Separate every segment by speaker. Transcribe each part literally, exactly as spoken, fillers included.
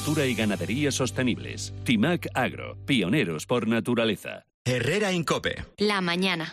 Speaker 1: agricultura y ganadería sostenibles. Timac Agro, pioneros por naturaleza.
Speaker 2: Herrera en COPE.
Speaker 3: La mañana.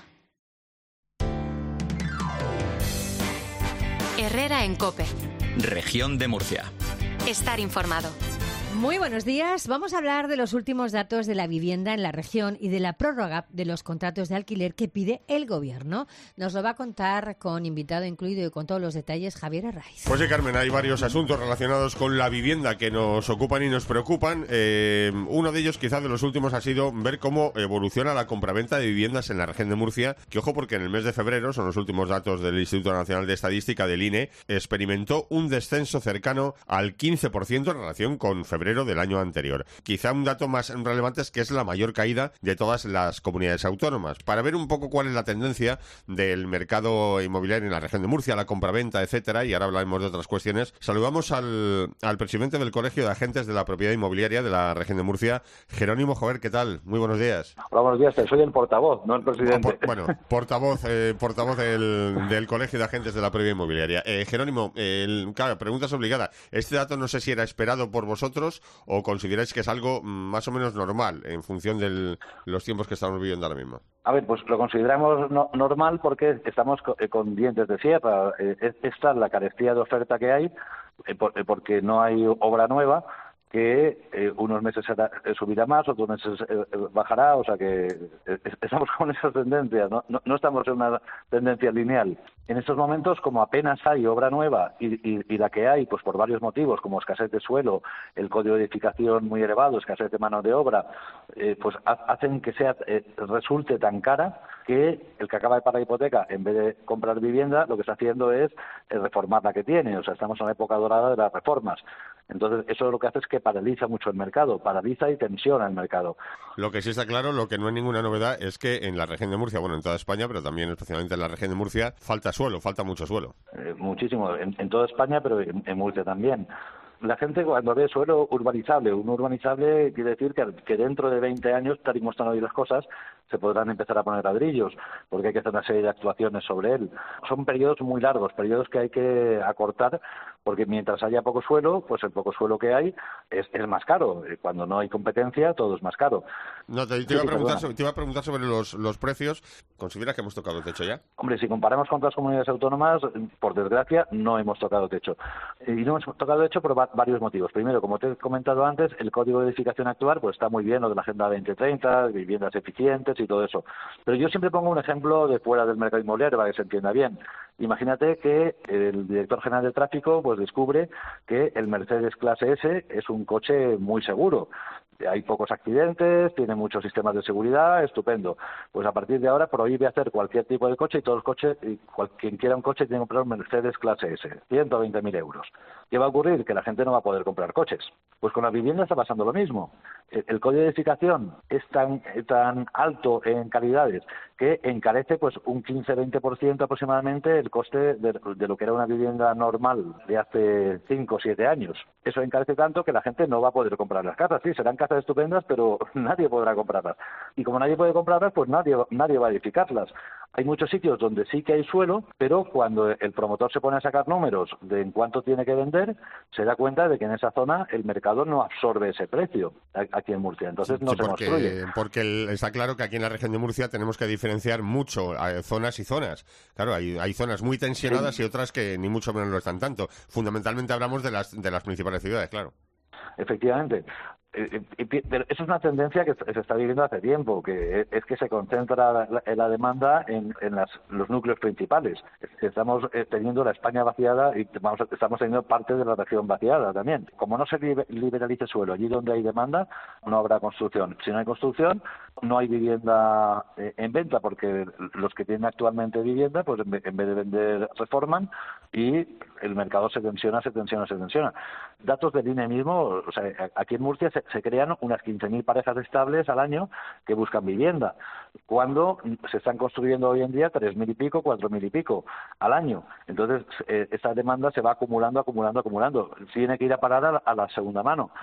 Speaker 3: Herrera en COPE.
Speaker 2: Región de Murcia.
Speaker 3: Estar informado.
Speaker 4: Muy buenos días. Vamos a hablar de los últimos datos de la vivienda en la región y de la prórroga de los contratos de alquiler que pide el Gobierno. Nos lo va a contar con invitado incluido y con todos los detalles Javier Herraiz.
Speaker 5: Pues sí, Carmen, hay varios asuntos relacionados con la vivienda que nos ocupan y nos preocupan. Eh, uno de ellos, quizás de los últimos, ha sido ver cómo evoluciona la compraventa de viviendas en la región de Murcia, que ojo porque en el mes de febrero, son los últimos datos del Instituto Nacional de Estadística, del I N E, experimentó un descenso cercano al quince por ciento en relación con febrero del año anterior. Quizá un dato más relevante es que es la mayor caída de todas las comunidades autónomas. Para ver un poco cuál es la tendencia del mercado inmobiliario en la región de Murcia, la compraventa, etcétera, y ahora hablaremos de otras cuestiones, saludamos al, al presidente del Colegio de Agentes de la Propiedad Inmobiliaria de la región de Murcia, Jerónimo Jover. ¿Qué tal? Muy buenos días.
Speaker 6: Hola, buenos días. Soy el portavoz, no el presidente.
Speaker 5: Por, bueno, portavoz eh, portavoz del, del Colegio de Agentes de la Propiedad Inmobiliaria. Eh, Jerónimo, el, claro, preguntas obligada. Este dato no sé si era esperado por vosotros o consideráis que es algo más o menos normal en función de los tiempos que estamos viviendo ahora mismo.
Speaker 6: A ver, pues lo consideramos no, normal porque estamos con, con dientes de sierra. Eh, esta es la carestía de oferta que hay eh, por, eh, porque no hay obra nueva, que eh, unos meses será, eh, subirá más, otros meses eh, bajará, o sea que eh, estamos con esas tendencias, ¿no? No, no estamos en una tendencia lineal. En estos momentos, como apenas hay obra nueva y, y, y la que hay, pues por varios motivos, como escasez de suelo, el código de edificación muy elevado, escasez de mano de obra, eh, pues ha, hacen que sea eh, resulte tan cara que el que acaba de pagar la hipoteca, en vez de comprar vivienda, lo que está haciendo es eh, reformar la que tiene. O sea, estamos en la época dorada de las reformas. Entonces, eso lo que hace es que paraliza mucho el mercado, paraliza y tensiona el mercado.
Speaker 5: Lo que sí está claro, lo que no hay ninguna novedad, es que en la región de Murcia, bueno, en toda España, pero también especialmente en la región de Murcia, falta suelo, falta mucho suelo.
Speaker 6: Eh, muchísimo, en, en toda España, pero en, en Murcia también. La gente cuando ve suelo urbanizable, un urbanizable quiere decir que, que dentro de veinte años, tal y como están hoy las cosas, se podrán empezar a poner ladrillos, porque hay que hacer una serie de actuaciones sobre él. Son periodos muy largos, periodos que hay que acortar, porque mientras haya poco suelo, pues el poco suelo que hay es, es más caro. Cuando no hay competencia, todo es más caro.
Speaker 5: No, te, te, iba, a preguntar sobre, te iba a preguntar sobre los, los precios. ¿Consideras que hemos tocado el techo ya?
Speaker 6: Hombre, si comparamos con otras comunidades autónomas, por desgracia, no hemos tocado techo. Y no hemos tocado techo por va- varios motivos. Primero, como te he comentado antes, el código de edificación actual pues está muy bien, lo de la Agenda veinte treinta, viviendas eficientes y todo eso. Pero yo siempre pongo un ejemplo de fuera del mercado inmobiliario para que se entienda bien. Imagínate que el director general de tráfico pues descubre que el Mercedes Clase S es un coche muy seguro. Hay pocos accidentes, tiene muchos sistemas de seguridad, estupendo. Pues a partir de ahora prohíbe hacer cualquier tipo de coche y todos los coches, y cual, quien quiera un coche tiene que comprar un Mercedes Clase S, ciento veinte mil euros. ¿Qué va a ocurrir? Que la gente no va a poder comprar coches. Pues con las viviendas está pasando lo mismo. El, el código de edificación es tan, tan alto en calidades que encarece pues un quince a veinte por ciento aproximadamente el coste de, de lo que era una vivienda normal de hace cinco o siete años. Eso encarece tanto que la gente no va a poder comprar las casas. Sí, serán casas estupendas, pero nadie podrá comprarlas. Y como nadie puede comprarlas, pues nadie, nadie va a edificarlas. Hay muchos sitios donde sí que hay suelo, pero cuando el promotor se pone a sacar números de en cuánto tiene que vender, se da cuenta de que en esa zona el mercado no absorbe ese precio aquí en Murcia. Entonces no
Speaker 5: sí,
Speaker 6: se
Speaker 5: porque,
Speaker 6: construye.
Speaker 5: Porque el, está claro que aquí en la región de Murcia tenemos que diferenciar mucho a zonas y zonas. Claro, hay, hay zonas muy tensionadas sí. y otras que ni mucho menos lo están tanto. Fundamentalmente hablamos de las, de las principales ciudades, claro.
Speaker 6: Efectivamente. Pero eso es una tendencia que se está viviendo hace tiempo, que es que se concentra la, la demanda en, en las, los núcleos principales. Estamos teniendo la España vaciada y vamos, estamos teniendo parte de la región vaciada también. Como no se liberalice suelo allí donde hay demanda, no habrá construcción. Si no hay construcción, no hay vivienda en venta, porque los que tienen actualmente vivienda, pues en vez de vender, reforman y el mercado se tensiona, se tensiona, se tensiona. Datos del I N E mismo, o sea, aquí en Murcia se, se crean unas quince mil parejas estables al año que buscan vivienda, cuando se están construyendo hoy en día tres mil y pico, cuatro mil y pico al año. Entonces, eh, esta demanda se va acumulando, acumulando, acumulando. Tiene que ir a parar a la, a la segunda mano.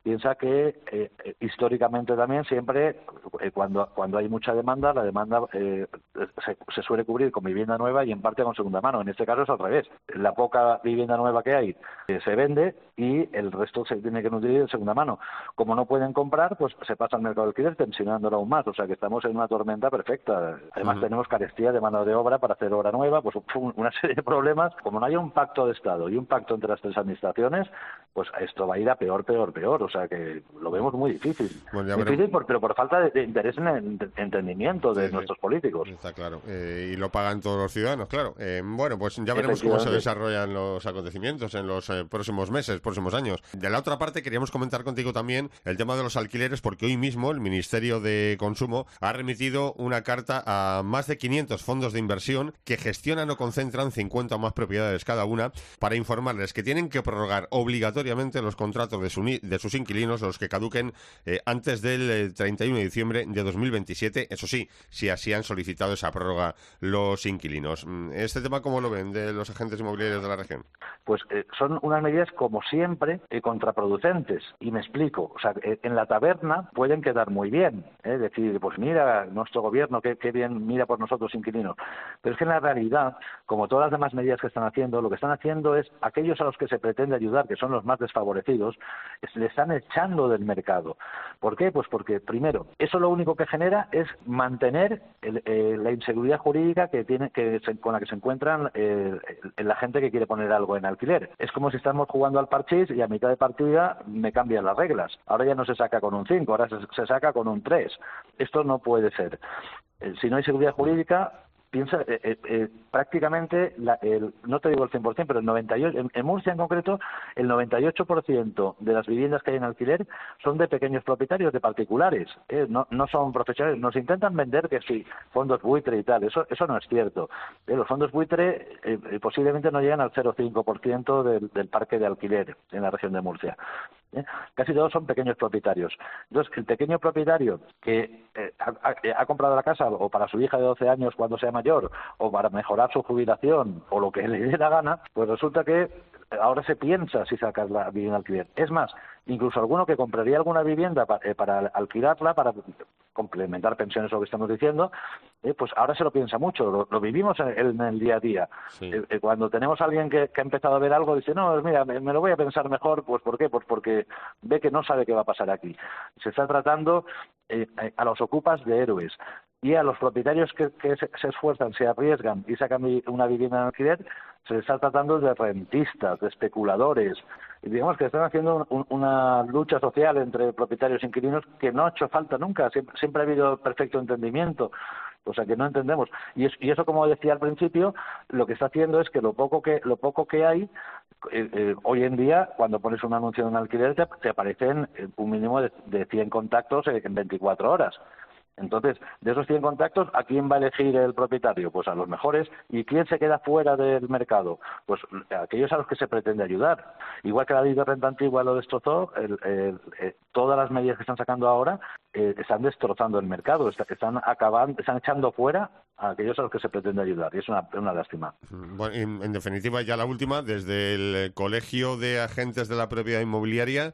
Speaker 6: Piensa que eh, históricamente también siempre, eh, cuando cuando hay mucha demanda, la demanda eh, se, se suele cubrir con vivienda nueva y en parte con segunda mano. En este caso es al revés. La poca vivienda nueva que hay eh, se vende y el resto se tiene que nutrir de segunda mano. Como no pueden comprar, pues se pasa al mercado de alquiler tensionándolo aún más. O sea que estamos en una tormenta perfecta. Además uh-huh. tenemos carestía de mano de obra para hacer obra nueva, pues una serie de problemas. Como no haya un pacto de Estado y un pacto entre las tres administraciones, pues esto va a ir a peor, peor, peor. O sea que lo vemos muy difícil. Bueno, difícil por, pero por falta de, de interés en el entendimiento de sí, nuestros políticos.
Speaker 5: Está claro. Eh, y lo pagan todos los ciudadanos, claro. Eh, bueno, pues ya veremos cómo se desarrollan los acontecimientos en los eh, próximos meses, próximos años. De la otra parte, queríamos comentar contigo también el tema de los alquileres, porque hoy mismo el Ministerio de Consumo ha remitido una carta a más de quinientos fondos de inversión que gestionan o concentran cincuenta o más propiedades cada una, para informarles que tienen que prorrogar obligatoriamente los contratos de, su, de sus inquilinos, los que caduquen eh, antes del eh, treinta y uno de diciembre de dos mil veintisiete, eso sí, si así han solicitado esa prórroga los inquilinos. ¿Este tema cómo lo ven de los agentes inmobiliarios de la región?
Speaker 6: Pues eh, son unas medidas, como siempre, eh, contraproducentes. Y me explico. O sea, eh, en la taberna pueden quedar muy bien. Es eh, decir, pues mira, nuestro gobierno, qué, qué bien mira por nosotros inquilinos. Pero es que en la realidad, como todas las demás medidas que están haciendo, lo que están haciendo es aquellos a los que se pretende ayudar, que son los más desfavorecidos, es, le están echando del mercado. ¿Por qué? Pues porque, primero, eso lo único que genera es mantener el, eh, la inseguridad jurídica que tiene, que se, con la que se encuentran eh, la gente que quiere poner algo en alquiler. Es como si estamos jugando al parchís y a mitad de partida me cambian las reglas. Ahora ya no se saca con un cinco, ahora se, se saca con un tres. Esto no puede ser. Eh, si no hay seguridad jurídica, piensa, eh, eh, eh, prácticamente, la, el, no te digo el cien por ciento, pero el noventa y ocho por ciento, en, en Murcia en concreto, el noventa y ocho por ciento de las viviendas que hay en alquiler son de pequeños propietarios, de particulares, eh, no, no son profesionales. Nos intentan vender que sí, fondos buitre y tal, eso eso no es cierto. Eh, los fondos buitre eh, posiblemente no llegan al cero coma cinco por ciento del, del parque de alquiler en la región de Murcia. ¿Eh? Casi todos son pequeños propietarios. Entonces, el pequeño propietario que eh, ha, ha comprado la casa o para su hija de doce años cuando sea mayor, o para mejorar su jubilación, o lo que le dé la gana, pues resulta que ahora se piensa si sacar la vivienda alquiler. Es más, incluso alguno que compraría alguna vivienda para, eh, para alquilarla, para complementar pensiones, lo que estamos diciendo, eh, pues ahora se lo piensa mucho, lo, lo vivimos en el, en el día a día. Sí. Eh, eh, cuando tenemos a alguien que, que ha empezado a ver algo, dice, no, mira, me, me lo voy a pensar mejor, pues ¿por qué? Pues porque ve que no sabe qué va a pasar aquí. Se está tratando eh, a los ocupas de héroes. Y a los propietarios que, que se, se esfuerzan, se arriesgan y sacan una vivienda en alquiler, se les está tratando de rentistas, de especuladores. Y digamos que están haciendo un, una lucha social entre propietarios e inquilinos que no ha hecho falta nunca. Siempre, siempre ha habido perfecto entendimiento. O sea que no entendemos. Y, es, y eso, como decía al principio, lo que está haciendo es que lo poco que lo poco que hay, eh, eh, hoy en día, cuando pones un anuncio en un alquiler, te, te aparecen un mínimo de, de cien contactos en veinticuatro horas. Entonces, de esos cien contactos, ¿a quién va a elegir el propietario? Pues a los mejores. ¿Y quién se queda fuera del mercado? Pues a aquellos a los que se pretende ayudar. Igual que la ley de renta antigua lo destrozó, el, el, el, todas las medidas que están sacando ahora eh, están destrozando el mercado, están acabando, están echando fuera a aquellos a los que se pretende ayudar. Y es una, una lástima.
Speaker 5: Bueno, en, en definitiva, ya la última, desde el Colegio de Agentes de la Propiedad Inmobiliaria,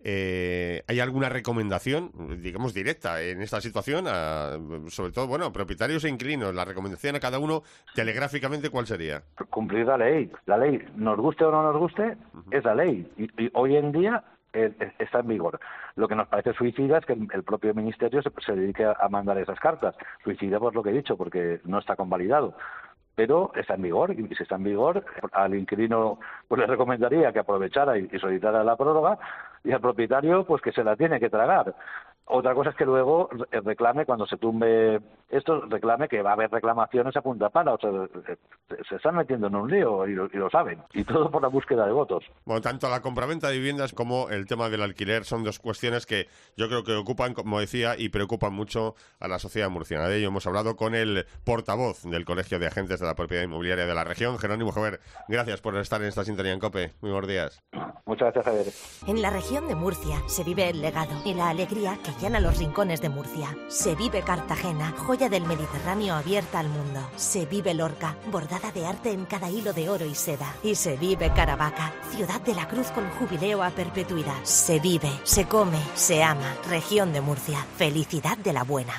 Speaker 5: Eh, ¿hay alguna recomendación, digamos, directa en esta situación? A, sobre todo, bueno, propietarios e inquilinos. La recomendación a cada uno, telegráficamente, ¿cuál sería?
Speaker 6: Cumplir la ley. La ley, nos guste o no nos guste, uh-huh. es la ley. Y, y hoy en día eh, está en vigor. Lo que nos parece suicida es que el, el propio Ministerio se, se dedique a, a mandar esas cartas. Suicida por lo que he dicho, porque no está convalidado. Pero está en vigor, y si está en vigor, al inquilino pues le recomendaría que aprovechara y, y solicitara la prórroga, y al propietario pues que se la tiene que tragar. Otra cosa es que luego reclame, cuando se tumbe esto, reclame que va a haber reclamaciones a punta pala. O sea, se están metiendo en un lío y lo, y lo saben. Y todo por la búsqueda de votos.
Speaker 5: Bueno, tanto la compraventa de viviendas como el tema del alquiler son dos cuestiones que yo creo que ocupan, como decía, y preocupan mucho a la sociedad murciana. De ello hemos hablado con el portavoz del Colegio de Agentes de la Propiedad Inmobiliaria de la región, Jerónimo Jover. Gracias por estar en esta sintonía en COPE. Muy buenos días.
Speaker 6: Muchas gracias, Javier.
Speaker 7: En la región de Murcia se vive el legado y la alegría que Sebastián a los rincones de Murcia. Se vive Cartagena, joya del Mediterráneo abierta al mundo. Se vive Lorca, bordada de arte en cada hilo de oro y seda. Y se vive Caravaca, ciudad de la Cruz con jubileo a perpetuidad. Se vive, se come, se ama. Región de Murcia. Felicidad de la buena.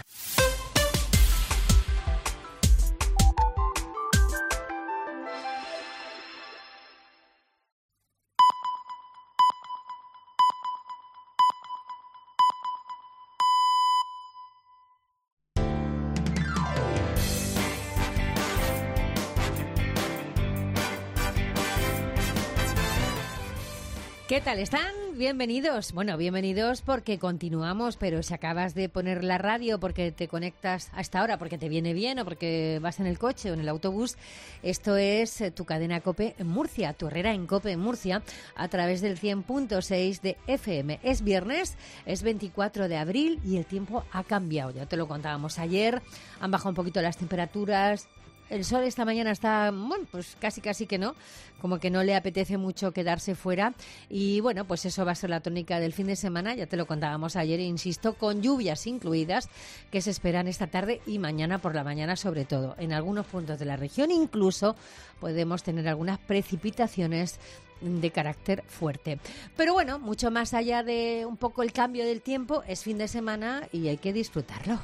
Speaker 4: ¿Qué tal están? Bienvenidos. Bueno, bienvenidos porque continuamos, pero si acabas de poner la radio porque te conectas a esta hora, porque te viene bien o porque vas en el coche o en el autobús, esto es tu cadena COPE en Murcia, tu Herrera en COPE en Murcia, a través del cien punto seis de F M. Es viernes, es veinticuatro de abril y el tiempo ha cambiado. Ya te lo contábamos ayer, han bajado un poquito las temperaturas. El sol esta mañana está, bueno, pues casi casi que no, como que no le apetece mucho quedarse fuera y bueno, pues eso va a ser la tónica del fin de semana, ya te lo contábamos ayer, e insisto, con lluvias incluidas que se esperan esta tarde y mañana por la mañana sobre todo. En algunos puntos de la región incluso podemos tener algunas precipitaciones de carácter fuerte. Pero bueno, mucho más allá de un poco el cambio del tiempo, es fin de semana y hay que disfrutarlo.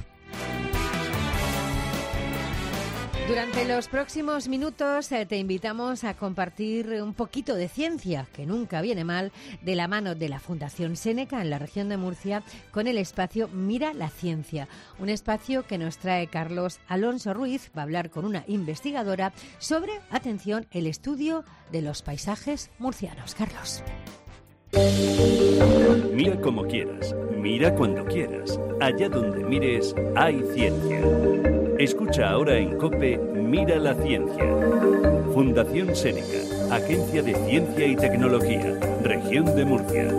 Speaker 4: Durante los próximos minutos eh, te invitamos a compartir un poquito de ciencia, que nunca viene mal, de la mano de la Fundación Séneca en la región de Murcia, con el espacio Mira la Ciencia, un espacio que nos trae Carlos Alonso Ruiz. Va a hablar con una investigadora sobre, atención, el estudio de los paisajes murcianos. Carlos.
Speaker 1: Mira como quieras, mira cuando quieras. Allá donde mires, hay ciencia. Escucha ahora en COPE Mira la Ciencia. Fundación Séneca, Agencia de Ciencia y Tecnología, Región de Murcia.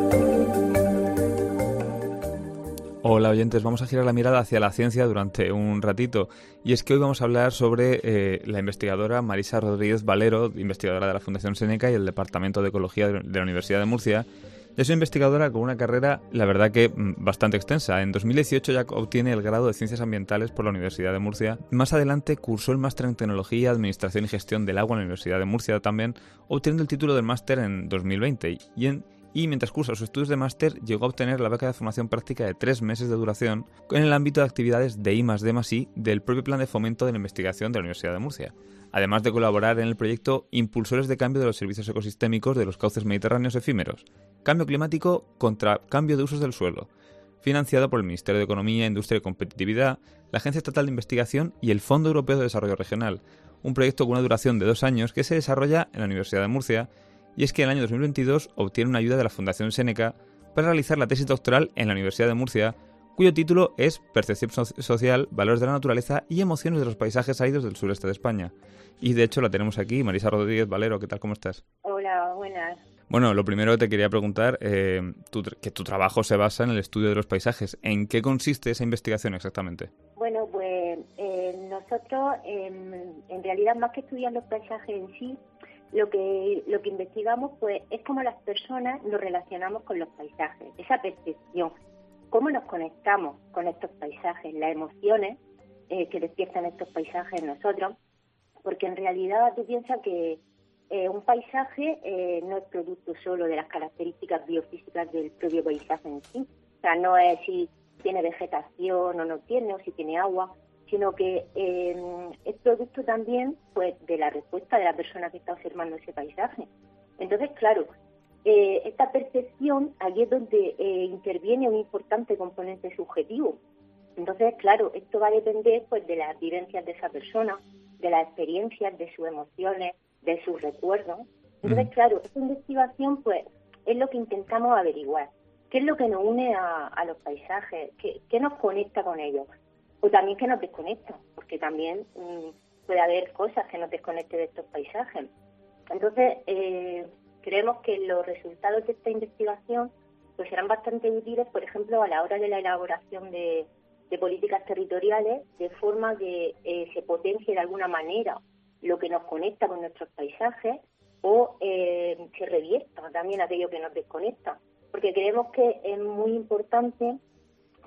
Speaker 8: Hola oyentes, vamos a girar la mirada hacia la ciencia durante un ratito. Y es que hoy vamos a hablar sobre eh, la investigadora Marisa Rodríguez Valero, investigadora de la Fundación Séneca y el Departamento de Ecología de la Universidad de Murcia. Es una investigadora con una carrera, la verdad que bastante extensa. En dos mil dieciocho ya obtiene el grado de Ciencias Ambientales por la Universidad de Murcia. Más adelante cursó el máster en Tecnología, Administración y Gestión del Agua en la Universidad de Murcia también, obteniendo el título del máster en dos mil veinte. Y, en, y mientras cursa sus estudios de máster, llegó a obtener la beca de formación práctica de tres meses de duración en el ámbito de actividades de I más D más I del propio Plan de Fomento de la Investigación de la Universidad de Murcia, además de colaborar en el proyecto Impulsores de Cambio de los Servicios Ecosistémicos de los Cauces Mediterráneos Efímeros, Cambio Climático contra Cambio de Usos del Suelo, financiado por el Ministerio de Economía, Industria y Competitividad, la Agencia Estatal de Investigación y el Fondo Europeo de Desarrollo Regional, un proyecto con una duración de dos años que se desarrolla en la Universidad de Murcia, y es que en el año dos mil veintidós obtiene una ayuda de la Fundación Séneca para realizar la tesis doctoral en la Universidad de Murcia, cuyo título es Percepción Social, Valores de la Naturaleza y Emociones de los Paisajes Áridos del Sureste de España. Y de hecho la tenemos aquí, Marisa Rodríguez Valero. ¿Qué tal? ¿Cómo estás?
Speaker 9: Hola, buenas.
Speaker 8: Bueno, lo primero te quería preguntar, eh, tu, que tu trabajo se basa en el estudio de los paisajes. ¿En qué consiste esa investigación exactamente?
Speaker 9: Bueno, pues eh, nosotros eh, en realidad más que estudiar los paisajes en sí, lo que lo que investigamos pues es cómo las personas nos relacionamos con los paisajes, esa percepción, cómo nos conectamos con estos paisajes, las emociones eh, que despiertan estos paisajes en nosotros, porque en realidad tú piensas que Eh, un paisaje eh, no es producto solo de las características biofísicas del propio paisaje en sí. O sea, no es si tiene vegetación o no tiene, o si tiene agua, sino que eh, es producto también pues de la respuesta de la persona que está observando ese paisaje. Entonces, claro, eh, esta percepción, aquí es donde eh, interviene un importante componente subjetivo. Entonces, claro, esto va a depender pues de las vivencias de esa persona, de las experiencias, de sus emociones, de sus recuerdos. Entonces, mm. claro, esta investigación pues es lo que intentamos averiguar. ¿Qué es lo que nos une a, a los paisajes? ¿Qué, ¿Qué nos conecta con ellos? O también qué nos desconecta, porque también mmm, puede haber cosas que nos desconecten de estos paisajes. Entonces, eh, creemos que los resultados de esta investigación pues serán bastante útiles, por ejemplo, a la hora de la elaboración de, de políticas territoriales, de forma que eh, se potencie de alguna manera lo que nos conecta con nuestros paisajes o eh, se revierta también aquello que nos desconecta. Porque creemos que es muy importante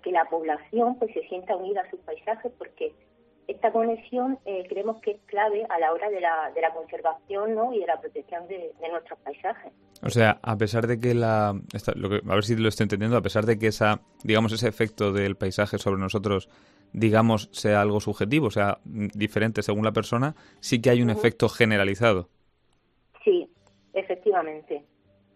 Speaker 9: que la población pues se sienta unida a sus paisajes, porque esta conexión eh, creemos que es clave a la hora de la, de la conservación, ¿no? y de la protección de, de nuestros paisajes.
Speaker 8: O sea, a pesar de que la... Esta, lo que, a ver si lo estoy entendiendo, a pesar de que esa, digamos, ese efecto del paisaje sobre nosotros, digamos, sea algo subjetivo, o sea, diferente según la persona, sí que hay un uh-huh. efecto generalizado.
Speaker 9: Sí, efectivamente.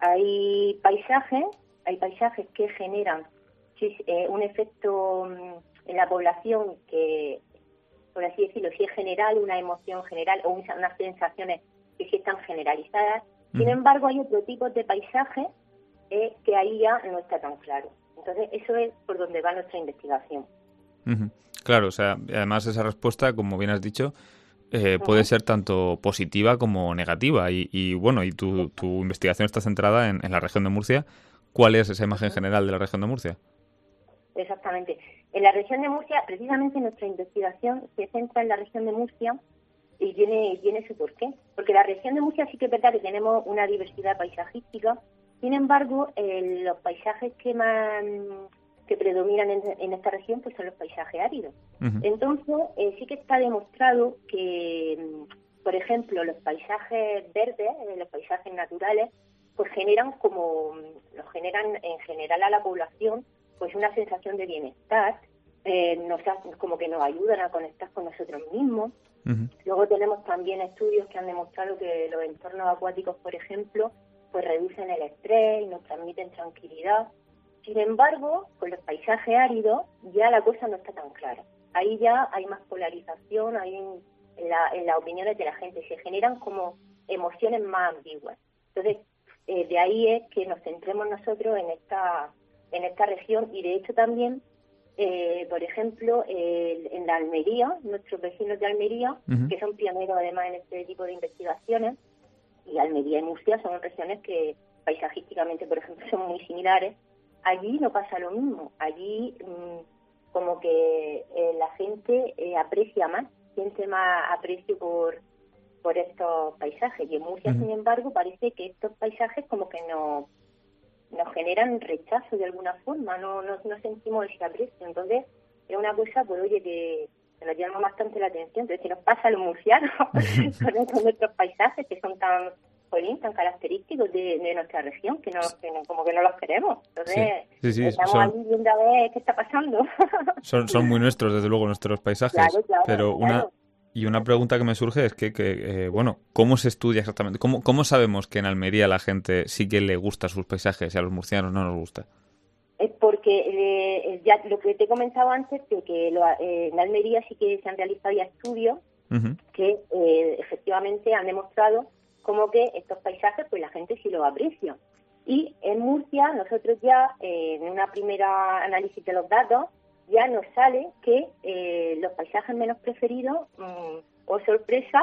Speaker 9: Hay paisajes, hay paisajes que generan sí, eh, un efecto en la población que, por así decirlo, sí es general, una emoción general o unas sensaciones que sí están generalizadas. Sin uh-huh. embargo, hay otro tipo de paisaje eh, que ahí ya no está tan claro. Entonces, eso es por donde va nuestra investigación.
Speaker 8: Uh-huh. Claro, o sea, además esa respuesta, como bien has dicho, eh, uh-huh. puede ser tanto positiva como negativa. Y, y bueno, y tu, tu investigación está centrada en, en la región de Murcia. ¿Cuál es esa imagen general de la región de Murcia?
Speaker 9: Exactamente. En la región de Murcia, precisamente nuestra investigación se centra en la región de Murcia y tiene, tiene su porqué. Porque la región de Murcia sí que es verdad que tenemos una diversidad paisajística. Sin embargo, eh, los paisajes que más que predominan en, en esta región pues son los paisajes áridos. Uh-huh. Entonces, eh, sí que está demostrado que, por ejemplo, los paisajes verdes, eh, los paisajes naturales, pues generan como, los generan en general a la población pues una sensación de bienestar, eh, nos como que nos ayudan a conectar con nosotros mismos. Uh-huh. Luego tenemos también estudios que han demostrado que los entornos acuáticos, por ejemplo, pues reducen el estrés y nos transmiten tranquilidad. Sin embargo, con los paisajes áridos ya la cosa no está tan clara. Ahí ya hay más polarización, hay en, en, la, en las opiniones de la gente, se generan como emociones más ambiguas. Entonces, eh, de ahí es que nos centremos nosotros en esta en esta región y de hecho también, eh, por ejemplo, eh, en la Almería, nuestros vecinos de Almería, uh-huh. que son pioneros además en este tipo de investigaciones, y Almería y Murcia son regiones que paisajísticamente, por ejemplo, son muy similares. Allí no pasa lo mismo. Allí mmm, como que eh, la gente eh, aprecia más, siente más aprecio por por estos paisajes. Y en Murcia, uh-huh. sin embargo, parece que estos paisajes como que no nos generan rechazo de alguna forma, no, no, no sentimos ese aprecio. Entonces, es una cosa, pues oye, que, que nos llama bastante la atención. Entonces, ¿qué nos pasa a los murcianos con, con nuestros paisajes que son tan, jolín, tan característicos de, de nuestra región, que, no, que no, como que no los queremos? Entonces, sí, sí, sí, estamos son, ahí viendo a ver qué está pasando.
Speaker 8: son, son muy nuestros, desde luego, nuestros paisajes.
Speaker 9: Claro, claro,
Speaker 8: pero
Speaker 9: claro.
Speaker 8: una... Y una pregunta que me surge es que, que eh, bueno, ¿cómo se estudia exactamente? ¿Cómo, ¿Cómo sabemos que en Almería a la gente sí que le gusta sus paisajes y a los murcianos no nos gusta?
Speaker 9: Es porque eh, ya lo que te he comentado antes, de que lo, eh, en Almería sí que se han realizado ya estudios uh-huh. que eh, efectivamente han demostrado como que estos paisajes, pues la gente sí los aprecia. Y en Murcia, nosotros ya, eh, en una primera análisis de los datos, ya nos sale que eh, los paisajes menos preferidos, mmm, oh sorpresa,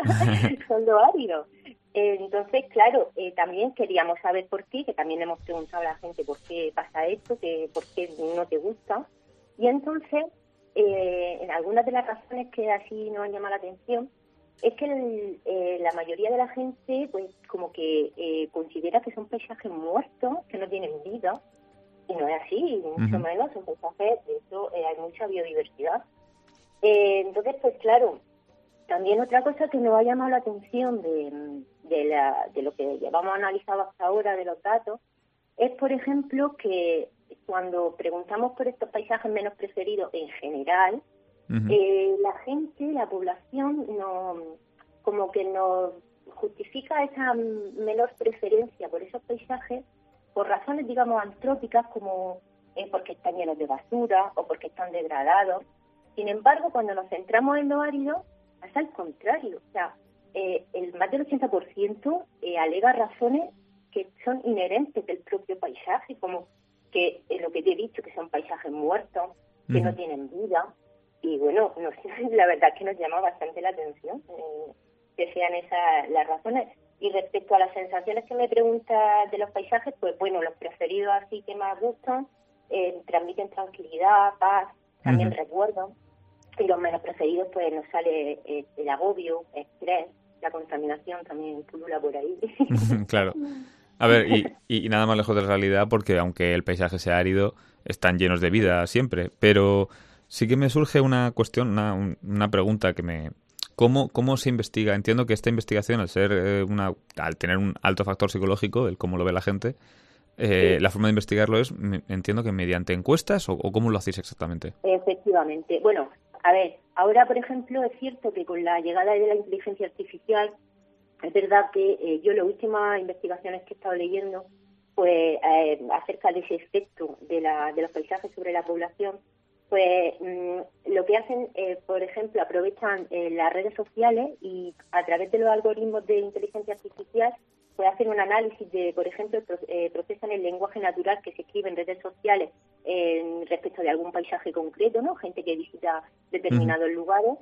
Speaker 9: son los áridos. Eh, entonces, claro, eh, también queríamos saber por qué, que también hemos preguntado a la gente por qué pasa esto, que por qué no te gusta. Y entonces, eh, en algunas de las razones que así nos han llamado la atención, es que el, eh, la mayoría de la gente, pues, como que eh, considera que son paisajes muertos, que no tienen vida. Y no es así, mucho uh-huh. menos, en paisajes, de hecho, eh, hay mucha biodiversidad. Eh, entonces, pues claro, también otra cosa que nos ha llamado la atención de, de, la, de lo que llevamos analizado hasta ahora de los datos, es, por ejemplo, que cuando preguntamos por estos paisajes menos preferidos en general, uh-huh. eh, la gente, la población, no, como que nos justifica esa menor preferencia por esos paisajes por razones, digamos, antrópicas, como eh, porque están llenos de basura o porque están degradados. Sin embargo, cuando nos centramos en lo árido, pasa al contrario. O sea, eh, el más del ochenta por ciento eh, alega razones que son inherentes del propio paisaje, como que eh, lo que te he dicho, que son paisajes muertos, que uh-huh. no tienen vida. Y bueno, no, la verdad es que nos llama bastante la atención eh, que sean esas las razones. Y respecto a las sensaciones que me preguntas de los paisajes, pues bueno, los preferidos así que más gustan, eh, transmiten tranquilidad, paz, también uh-huh. recuerdo. Y los menos preferidos, pues nos sale eh, el agobio, estrés, la contaminación también pulula por ahí.
Speaker 8: Claro. A ver, y, y nada más lejos de la realidad, porque aunque el paisaje sea árido, están llenos de vida siempre. Pero sí que me surge una cuestión, una, una pregunta que me... ¿Cómo, ¿Cómo se investiga? Entiendo que esta investigación, al ser eh, una, al tener un alto factor psicológico, el cómo lo ve la gente, eh, sí. La forma de investigarlo es, me, entiendo que mediante encuestas, o, o ¿cómo lo hacéis exactamente?
Speaker 9: Efectivamente. Bueno, a ver, ahora, por ejemplo, es cierto que con la llegada de la inteligencia artificial, es verdad que eh, yo las últimas investigaciones que he estado leyendo, pues eh, acerca de ese efecto de, la, de los paisajes sobre la población, pues mmm, lo que hacen, eh, por ejemplo, aprovechan eh, las redes sociales y a través de los algoritmos de inteligencia artificial, pues hacen un análisis de, por ejemplo, pro, eh, procesan el lenguaje natural que se escribe en redes sociales eh, respecto de algún paisaje concreto, ¿no? Gente que visita determinados uh-huh. lugares,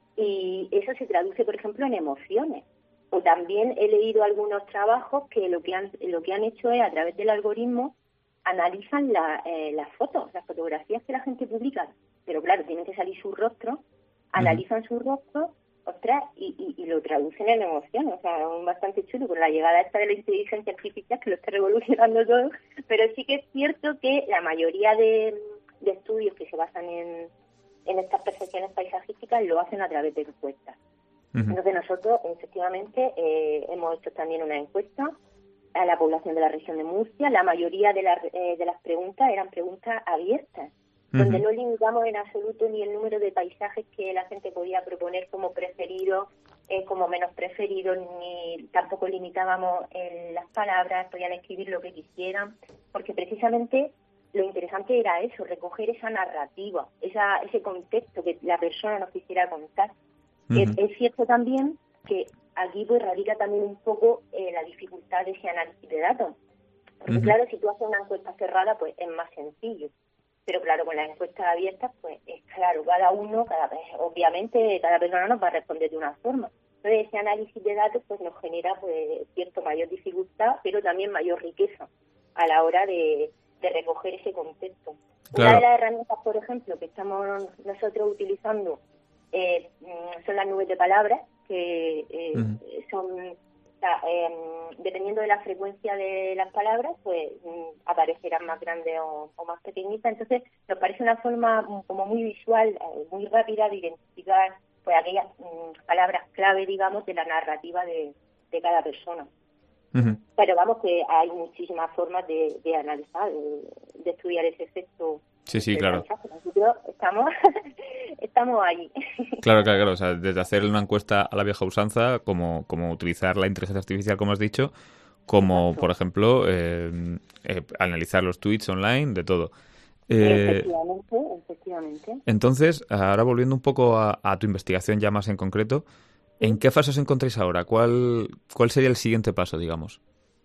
Speaker 9: y eso se traduce, por ejemplo, en emociones. O también he leído algunos trabajos que lo que han, lo que han hecho es, a través del algoritmo, analizan la, eh, las fotos, las fotografías que la gente publica, pero claro, tienen que salir su rostro, analizan uh-huh. su rostro, ostras, y, y, y lo traducen en emociones, o sea, es bastante chulo con la llegada esta de la inteligencia artificial que lo está revolucionando todo, pero sí que es cierto que la mayoría de, de estudios que se basan en, en estas percepciones paisajísticas lo hacen a través de encuestas. Uh-huh. Entonces nosotros, efectivamente, eh, hemos hecho también una encuesta a la población de la región de Murcia. La mayoría de, la, eh, de las preguntas eran preguntas abiertas, uh-huh. donde no limitamos en absoluto ni el número de paisajes que la gente podía proponer como preferido, eh, como menos preferido, ni tampoco limitábamos en las palabras, podían escribir lo que quisieran, porque precisamente lo interesante era eso, recoger esa narrativa, esa, ese contexto que la persona nos quisiera contar. Uh-huh. Es, es cierto también que aquí pues radica también un poco eh, la dificultad de ese análisis de datos. Porque uh-huh. claro, si tú haces una encuesta cerrada, pues es más sencillo. Pero claro, con las encuestas abiertas, pues es claro, cada uno, cada obviamente cada persona nos va a responder de una forma. Entonces ese análisis de datos pues nos genera pues cierto mayor dificultad, pero también mayor riqueza a la hora de, de recoger ese contexto. Claro. Una de las herramientas, por ejemplo, que estamos nosotros utilizando eh, son las nubes de palabras, que eh, uh-huh. son, o sea, eh, dependiendo de la frecuencia de las palabras, pues mm, aparecerán más grandes o, o más pequeñitas. Entonces, nos parece una forma como muy visual, eh, muy rápida de identificar pues aquellas mm, palabras clave, digamos, de la narrativa de, de cada persona. Uh-huh. Pero vamos, que hay muchísimas formas de, de analizar, de, de estudiar ese efecto.
Speaker 8: Sí, sí, claro.
Speaker 9: Nosotros estamos, estamos ahí.
Speaker 8: Claro, claro, claro. O sea, desde hacer una encuesta a la vieja usanza, como, como utilizar la inteligencia artificial, como has dicho, como, Exacto. por ejemplo, eh, eh, analizar los tweets online, de todo.
Speaker 9: Eh, efectivamente, efectivamente.
Speaker 8: Entonces, ahora volviendo un poco a, a tu investigación ya más en concreto, ¿en qué fase os encontráis ahora? ¿Cuál, cuál sería el siguiente paso, digamos?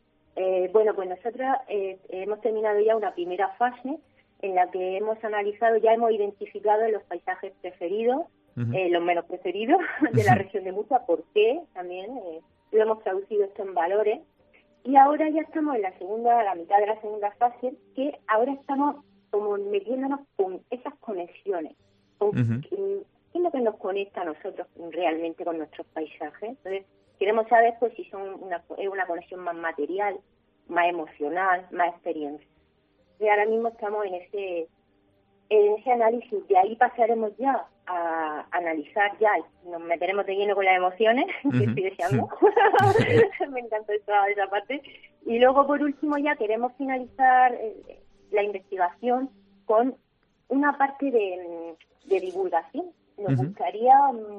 Speaker 9: Eh, bueno, pues nosotros eh, hemos terminado ya una primera fase en la que hemos analizado, ya hemos identificado los paisajes preferidos, uh-huh. eh, los menos preferidos de la región de Murcia, por qué también, eh, lo hemos traducido esto en valores, y ahora ya estamos en la segunda, la mitad de la segunda fase, que ahora estamos como metiéndonos con esas conexiones, con uh-huh. qué es lo que nos conecta a nosotros realmente con nuestros paisajes. Entonces, queremos saber pues si son una, es una conexión más material, más emocional, más experiencia. Y ahora mismo estamos en ese en ese análisis, de ahí pasaremos ya a analizar ya, nos meteremos de lleno con las emociones, uh-huh. que estoy deseando, me encantó esa, esa parte, y luego por último ya queremos finalizar eh, la investigación con una parte de, de divulgación. Nos uh-huh. gustaría,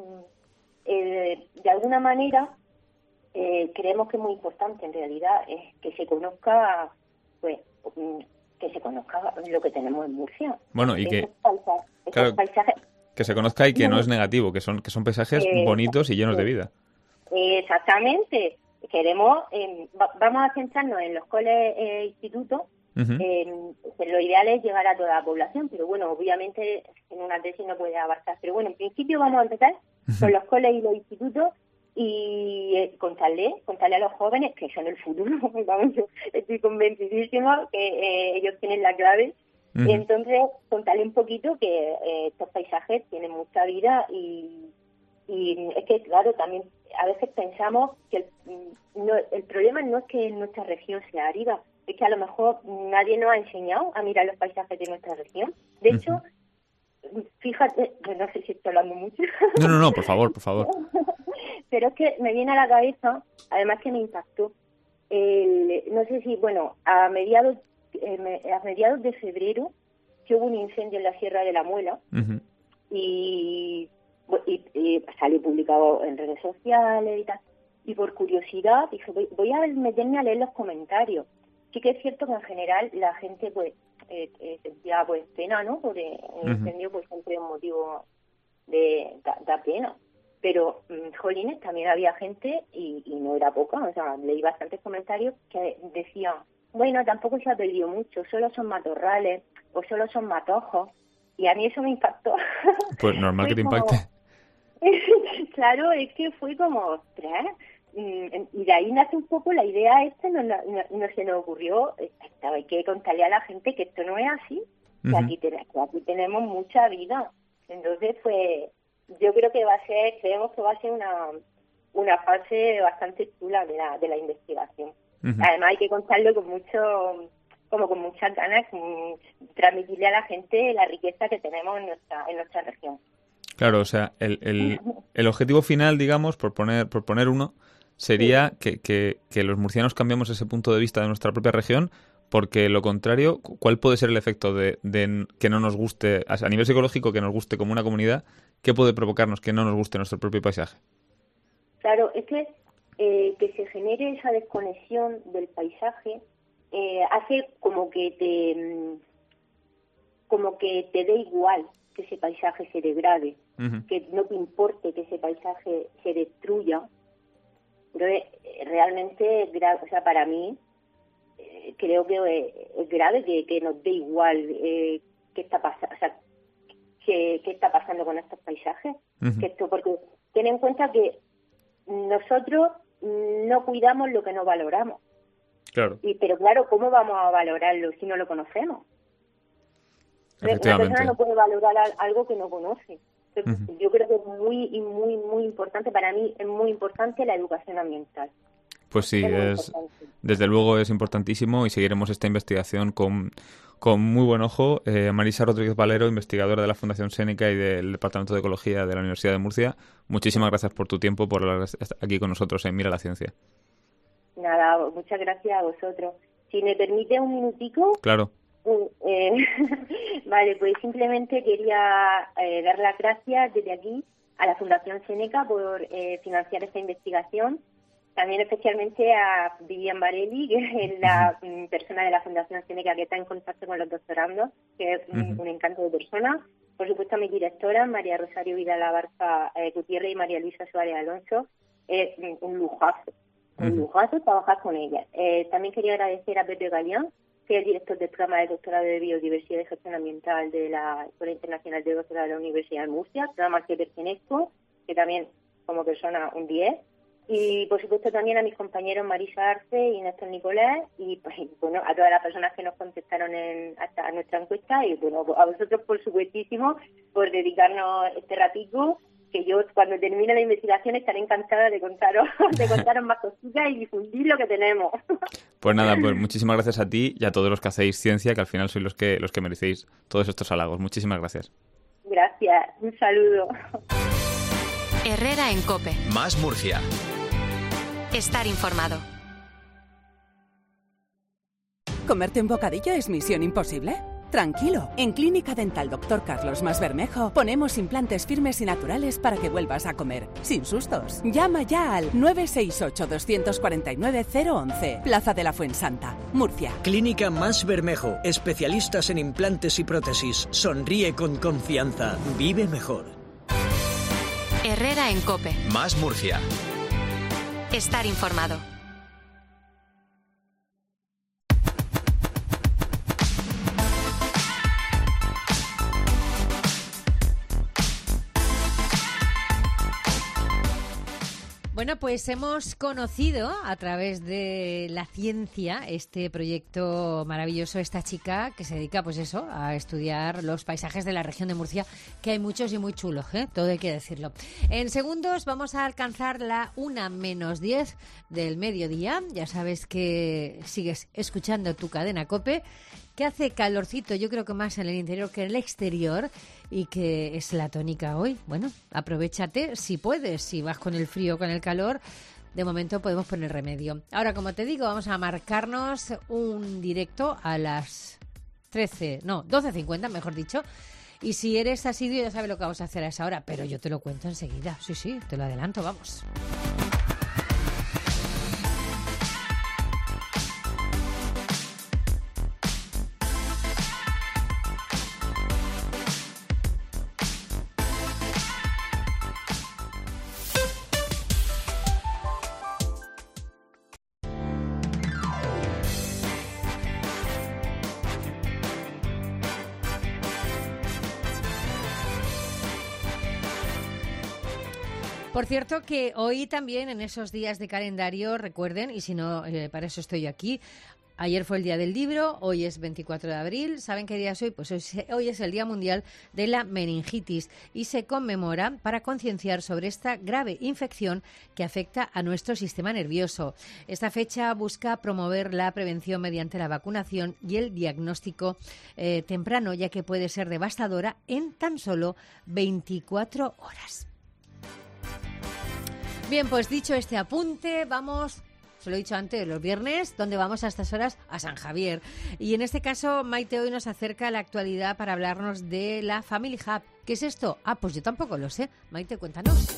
Speaker 9: eh, de alguna manera, eh, creemos que es muy importante en realidad, es que se conozca, pues, que se conozca lo que tenemos en Murcia.
Speaker 8: Bueno, y que,
Speaker 9: paisajes,
Speaker 8: claro,
Speaker 9: paisajes,
Speaker 8: que se conozca y que no es negativo, que son que son paisajes eh, bonitos y llenos de vida.
Speaker 9: Exactamente. Queremos, eh, va, vamos a centrarnos en los coles e institutos. Uh-huh. Eh, lo ideal es llegar a toda la población, pero bueno, obviamente en una tesis no puede abarcar. Pero bueno, en principio vamos a empezar uh-huh. con los coles y los institutos y eh, contarle, contarle a los jóvenes que son el futuro. Vamos, yo estoy convencidísima que eh, ellos tienen la clave. Uh-huh. Y entonces contarle un poquito que eh, estos paisajes tienen mucha vida y, y es que claro, también a veces pensamos que el, no, el problema no es que nuestra región sea árida, es que a lo mejor nadie nos ha enseñado a mirar los paisajes de nuestra región. De hecho, uh-huh. fíjate, no sé si estoy hablando mucho.
Speaker 8: No, no, no, por favor, por favor.
Speaker 9: Pero es que me viene a la cabeza, además que me impactó, el, no sé si, bueno, a mediados, eh, a mediados de febrero, que hubo un incendio en la Sierra de la Muela, uh-huh. y, y, y salió publicado en redes sociales y tal, y por curiosidad dije, voy, voy a meterme a leer los comentarios. Sí que es cierto que en general la gente pues eh, eh, sentía pues pena, ¿no? Porque el uh-huh. incendio pues siempre es un motivo de da, da pena. Pero, mmm, jolines, también había gente, y, y no era poca, o sea, leí bastantes comentarios que decían, bueno, tampoco se ha perdido mucho, solo son matorrales o solo son matojos. Y a mí eso me impactó.
Speaker 8: Pues normal que te como... impacte.
Speaker 9: Claro, es que fue como, ostras. Y de ahí nace un poco la idea esta, no, no, no se nos ocurrió, hay que contarle a la gente que esto no es así, uh-huh. que, aquí ten, que aquí tenemos mucha vida. Entonces, pues, yo creo que va a ser, creemos que va a ser una, una fase bastante chula de la, de la investigación. Uh-huh. Además, hay que contarlo con mucho, como con muchas ganas, transmitirle a la gente la riqueza que tenemos en nuestra, en nuestra región.
Speaker 8: Claro, o sea, el, el, el objetivo final, digamos, por poner, por poner uno, sería sí. que, que, que los murcianos cambiemos ese punto de vista de nuestra propia región, porque lo contrario, ¿cuál puede ser el efecto de, de que no nos guste, a nivel psicológico, que nos guste como una comunidad? ¿Qué puede provocarnos que no nos guste nuestro propio paisaje?
Speaker 9: Claro, es que eh, que se genere esa desconexión del paisaje eh, hace como que te como que te dé igual que ese paisaje se degrade, uh-huh. que no te importe que ese paisaje se destruya. Entonces, realmente, o sea, para mí, eh, creo que es grave que, que nos dé igual eh, qué está pasando, o sea, qué, qué está pasando con estos paisajes. Uh-huh. Que esto, porque ten en cuenta que nosotros no cuidamos lo que no valoramos.
Speaker 8: Claro.
Speaker 9: Y, pero claro, ¿cómo vamos a valorarlo si no lo conocemos? Una persona no puede valorar algo que no conoce. Uh-huh. Yo creo que es muy, muy, muy importante, para mí es muy importante la educación ambiental.
Speaker 8: Pues sí, es, es desde luego es importantísimo y seguiremos esta investigación con, con muy buen ojo. Eh, Marisa Rodríguez Valero, investigadora de la Fundación Seneca y del Departamento de Ecología de la Universidad de Murcia, muchísimas gracias por tu tiempo, por hablar aquí con nosotros en Mira la Ciencia.
Speaker 9: Nada, muchas gracias a vosotros. Si me permite un minutico.
Speaker 8: Claro.
Speaker 9: Eh, vale, pues simplemente quería eh, dar las gracias desde aquí a la Fundación Seneca por eh, financiar esta investigación. También especialmente a Vivian Barelli, que es la uh-huh. persona de la Fundación Seneca que está en contacto con los doctorandos, que es un, uh-huh. un encanto de persona. Por supuesto a mi directora, María Rosario Vidal Abarca eh, Gutiérrez y María Luisa Suárez Alonso. Es eh, un lujazo, uh-huh. un lujazo trabajar con ellas. Eh, también quería agradecer a Pepe Galeán, que es el director del programa de doctorado de Biodiversidad y Gestión Ambiental de la Escuela Internacional de Doctorado de la Universidad de Murcia, programa al que pertenezco, que también como persona un diez. Y por supuesto también a mis compañeros Marisa Arce y Néstor Nicolás, y pues bueno, a todas las personas que nos contestaron en, hasta a nuestra encuesta, y bueno, a vosotros por supuestísimo por dedicarnos este ratico, que yo cuando termine la investigación estaré encantada de contaros, de contaros más cositas y difundir lo que tenemos.
Speaker 8: Pues nada, pues muchísimas gracias a ti y a todos los que hacéis ciencia, que al final sois los que los que merecéis todos estos halagos. Muchísimas gracias.
Speaker 9: Gracias, un saludo.
Speaker 3: Herrera en COPE.
Speaker 2: Más Murcia.
Speaker 3: Estar informado.
Speaker 10: ¿Comerte un bocadillo es misión imposible? Tranquilo, en Clínica Dental doctor Carlos Masbermejo ponemos implantes firmes y naturales para que vuelvas a comer, sin sustos. Llama ya al nueve seis ocho, dos cuatro nueve, cero once, Plaza de la Fuensanta, Murcia.
Speaker 11: Clínica Masbermejo, especialistas en implantes y prótesis. Sonríe con confianza, vive mejor.
Speaker 3: Herrera en COPE.
Speaker 2: Más Murcia.
Speaker 3: Estar informado.
Speaker 4: Bueno, pues hemos conocido a través de la ciencia este proyecto maravilloso, esta chica que se dedica, pues eso, a estudiar los paisajes de la región de Murcia, que hay muchos y muy chulos, ¿eh? Todo hay que decirlo. En segundos vamos a alcanzar la una menos diez del mediodía. Ya sabes que sigues escuchando tu cadena COPE, que hace calorcito, yo creo que más en el interior que en el exterior, y que es la tónica hoy. Bueno, aprovéchate si puedes, si vas con el frío, con el calor. De momento podemos poner remedio. Ahora, como te digo, vamos a marcarnos un directo a las trece, no, doce cincuenta, mejor dicho. Y si eres asiduo ya sabes lo que vamos a hacer a esa hora, pero yo te lo cuento enseguida. Sí, sí, te lo adelanto, vamos. Por cierto que hoy también, en esos días de calendario, recuerden, y si no, eh, para eso estoy aquí, ayer fue el Día del Libro, hoy es veinticuatro de abril. ¿Saben qué día es hoy? Pues hoy, hoy es el Día Mundial de la Meningitis y se conmemora para concienciar sobre esta grave infección que afecta a nuestro sistema nervioso. Esta fecha busca promover la prevención mediante la vacunación y el diagnóstico eh, temprano, ya que puede ser devastadora en tan solo veinticuatro horas. Bien, pues dicho este apunte, vamos, se lo he dicho antes, los viernes, donde vamos a estas horas a San Javier. Y en este caso, Maite hoy nos acerca a la actualidad para hablarnos de la Family Hub. ¿Qué es esto? Ah, pues yo tampoco lo sé. Maite, cuéntanos.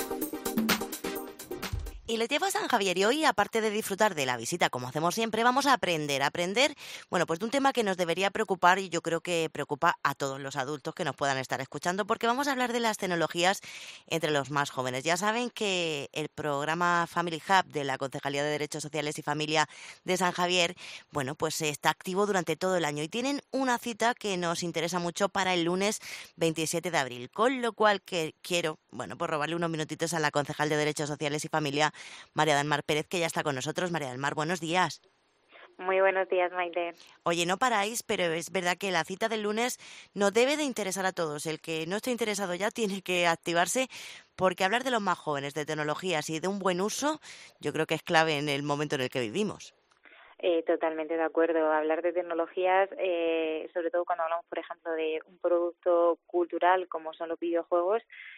Speaker 12: Y les llevo a San Javier y hoy, aparte de disfrutar de la visita, como hacemos siempre, vamos a aprender, a aprender, bueno, pues de un tema que nos debería preocupar y yo creo que preocupa a todos los adultos que nos puedan estar escuchando, porque vamos a hablar de las tecnologías entre los más jóvenes. Ya saben que el programa Family Hub de la Concejalía de Derechos Sociales y Familia de San Javier, bueno, pues está activo durante todo el año y tienen una cita que nos interesa mucho para el lunes veintisiete de abril, con lo cual que quiero, bueno, pues robarle unos minutitos a la concejal de Derechos Sociales y Familia, María del Mar Pérez, que ya está con nosotros. María del Mar, buenos días.
Speaker 13: Muy buenos días, Maite.
Speaker 12: Oye, no paráis, pero es verdad que la cita del lunes nos debe de interesar a todos. El que no esté interesado ya tiene que activarse, porque hablar de los más jóvenes, de tecnologías y de un buen uso, yo creo que es clave en el momento en el que vivimos.
Speaker 13: Eh, totalmente de acuerdo. Hablar de tecnologías, eh, sobre todo cuando hablamos, por ejemplo, de un producto cultural como son los videojuegos,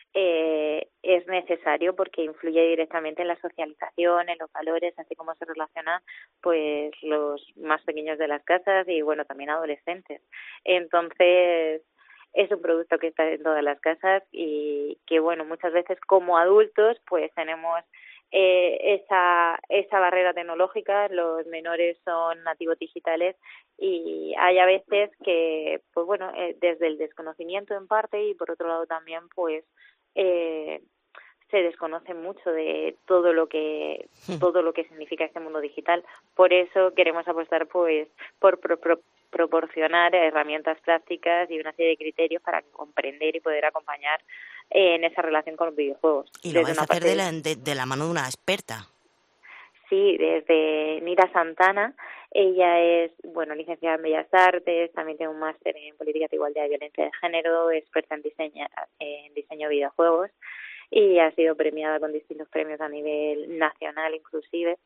Speaker 13: eh, es necesario porque influye directamente en la socialización, en los valores, así como se relacionan pues los más pequeños de las casas y, bueno, también adolescentes. Entonces, es un producto que está en todas las casas y que, bueno, muchas veces como adultos pues tenemos Eh, esa esa barrera tecnológica. Los menores son nativos digitales y hay a veces que, pues bueno, eh, desde el desconocimiento en parte y por otro lado también, pues eh, se desconoce mucho de todo lo que todo lo que significa este mundo digital. Por eso queremos apostar, pues, por pro, pro, proporcionar herramientas prácticas y una serie de criterios para comprender y poder acompañar en esa relación con los videojuegos.
Speaker 12: Y lo vais a hacer de la, de, de la mano de una experta.
Speaker 13: Sí, desde Nira Santana. Ella es, bueno, licenciada en Bellas Artes, también tiene un máster en Políticas de Igualdad y Violencia de Género, experta en diseño, en diseño de videojuegos y ha sido premiada con distintos premios a nivel nacional inclusive.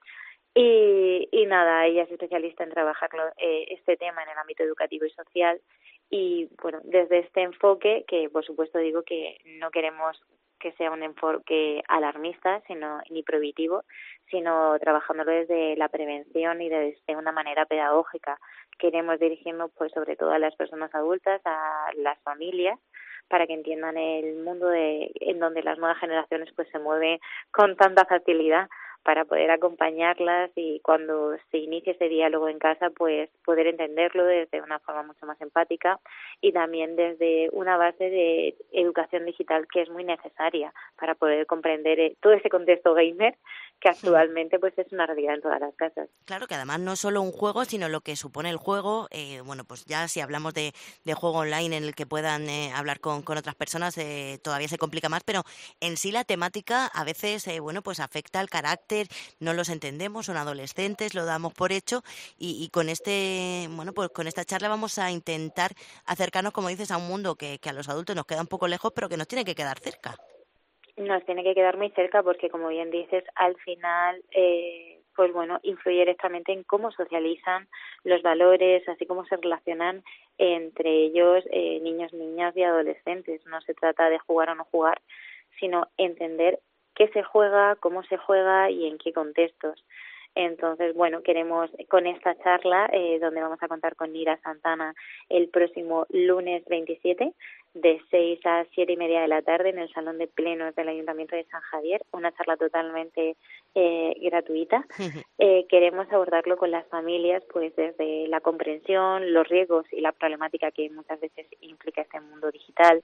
Speaker 13: Y, y nada, ella es especialista en trabajar eh, este tema en el ámbito educativo y social. Y bueno, desde este enfoque, que por supuesto digo que no queremos que sea un enfoque alarmista sino ni prohibitivo, sino trabajándolo desde la prevención y desde una manera pedagógica. Queremos dirigirnos pues sobre todo a las personas adultas, a las familias, para que entiendan el mundo de, en donde las nuevas generaciones pues se mueven con tanta facilidad, para poder acompañarlas y cuando se inicie ese diálogo en casa, pues poder entenderlo desde una forma mucho más empática y también desde una base de educación digital que es muy necesaria para poder comprender todo ese contexto gamer que actualmente pues es una realidad en todas las casas.
Speaker 12: Claro, que además no es solo un juego, sino lo que supone el juego. Eh, bueno, pues ya si hablamos de, de juego online en el que puedan eh, hablar con, con otras personas, eh, todavía se complica más, pero en sí la temática a veces, eh, bueno, pues afecta al carácter, no los entendemos, son adolescentes, lo damos por hecho y, y con este, bueno, pues con esta charla vamos a intentar acercarnos, como dices, a un mundo que, que a los adultos nos queda un poco lejos, pero que nos tiene que quedar cerca.
Speaker 13: Nos tiene que quedar muy cerca porque, como bien dices, al final, eh, pues bueno, influye directamente en cómo socializan los valores, así como se relacionan entre ellos eh, niños, niñas y adolescentes. No se trata de jugar o no jugar, sino entender qué se juega, cómo se juega y en qué contextos. Entonces, bueno, queremos con esta charla, eh, donde vamos a contar con Nira Santana el próximo lunes veintisiete, de seis a siete y media de la tarde en el Salón de Plenos del Ayuntamiento de San Javier, una charla totalmente eh, gratuita. Eh, queremos abordarlo con las familias, pues desde la comprensión, los riesgos y la problemática que muchas veces implica este mundo digital,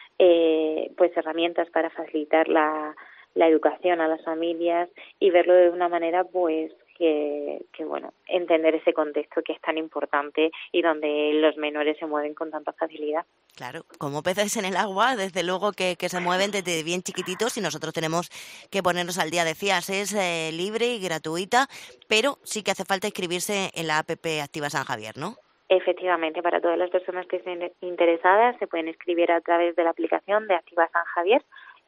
Speaker 13: eh, pues herramientas para facilitar la la educación a las familias y verlo de una manera pues que, que bueno, entender ese contexto que es tan importante y donde los menores se mueven con tanta facilidad.
Speaker 12: Claro, como peces en el agua, desde luego que, que se mueven desde bien chiquititos y nosotros tenemos que ponernos al día. Decías, es eh, libre y gratuita, pero sí que hace falta inscribirse en la app Activa San Javier, ¿no?
Speaker 13: Efectivamente, para todas las personas que estén interesadas se pueden inscribir a través de la aplicación de Activa San Javier.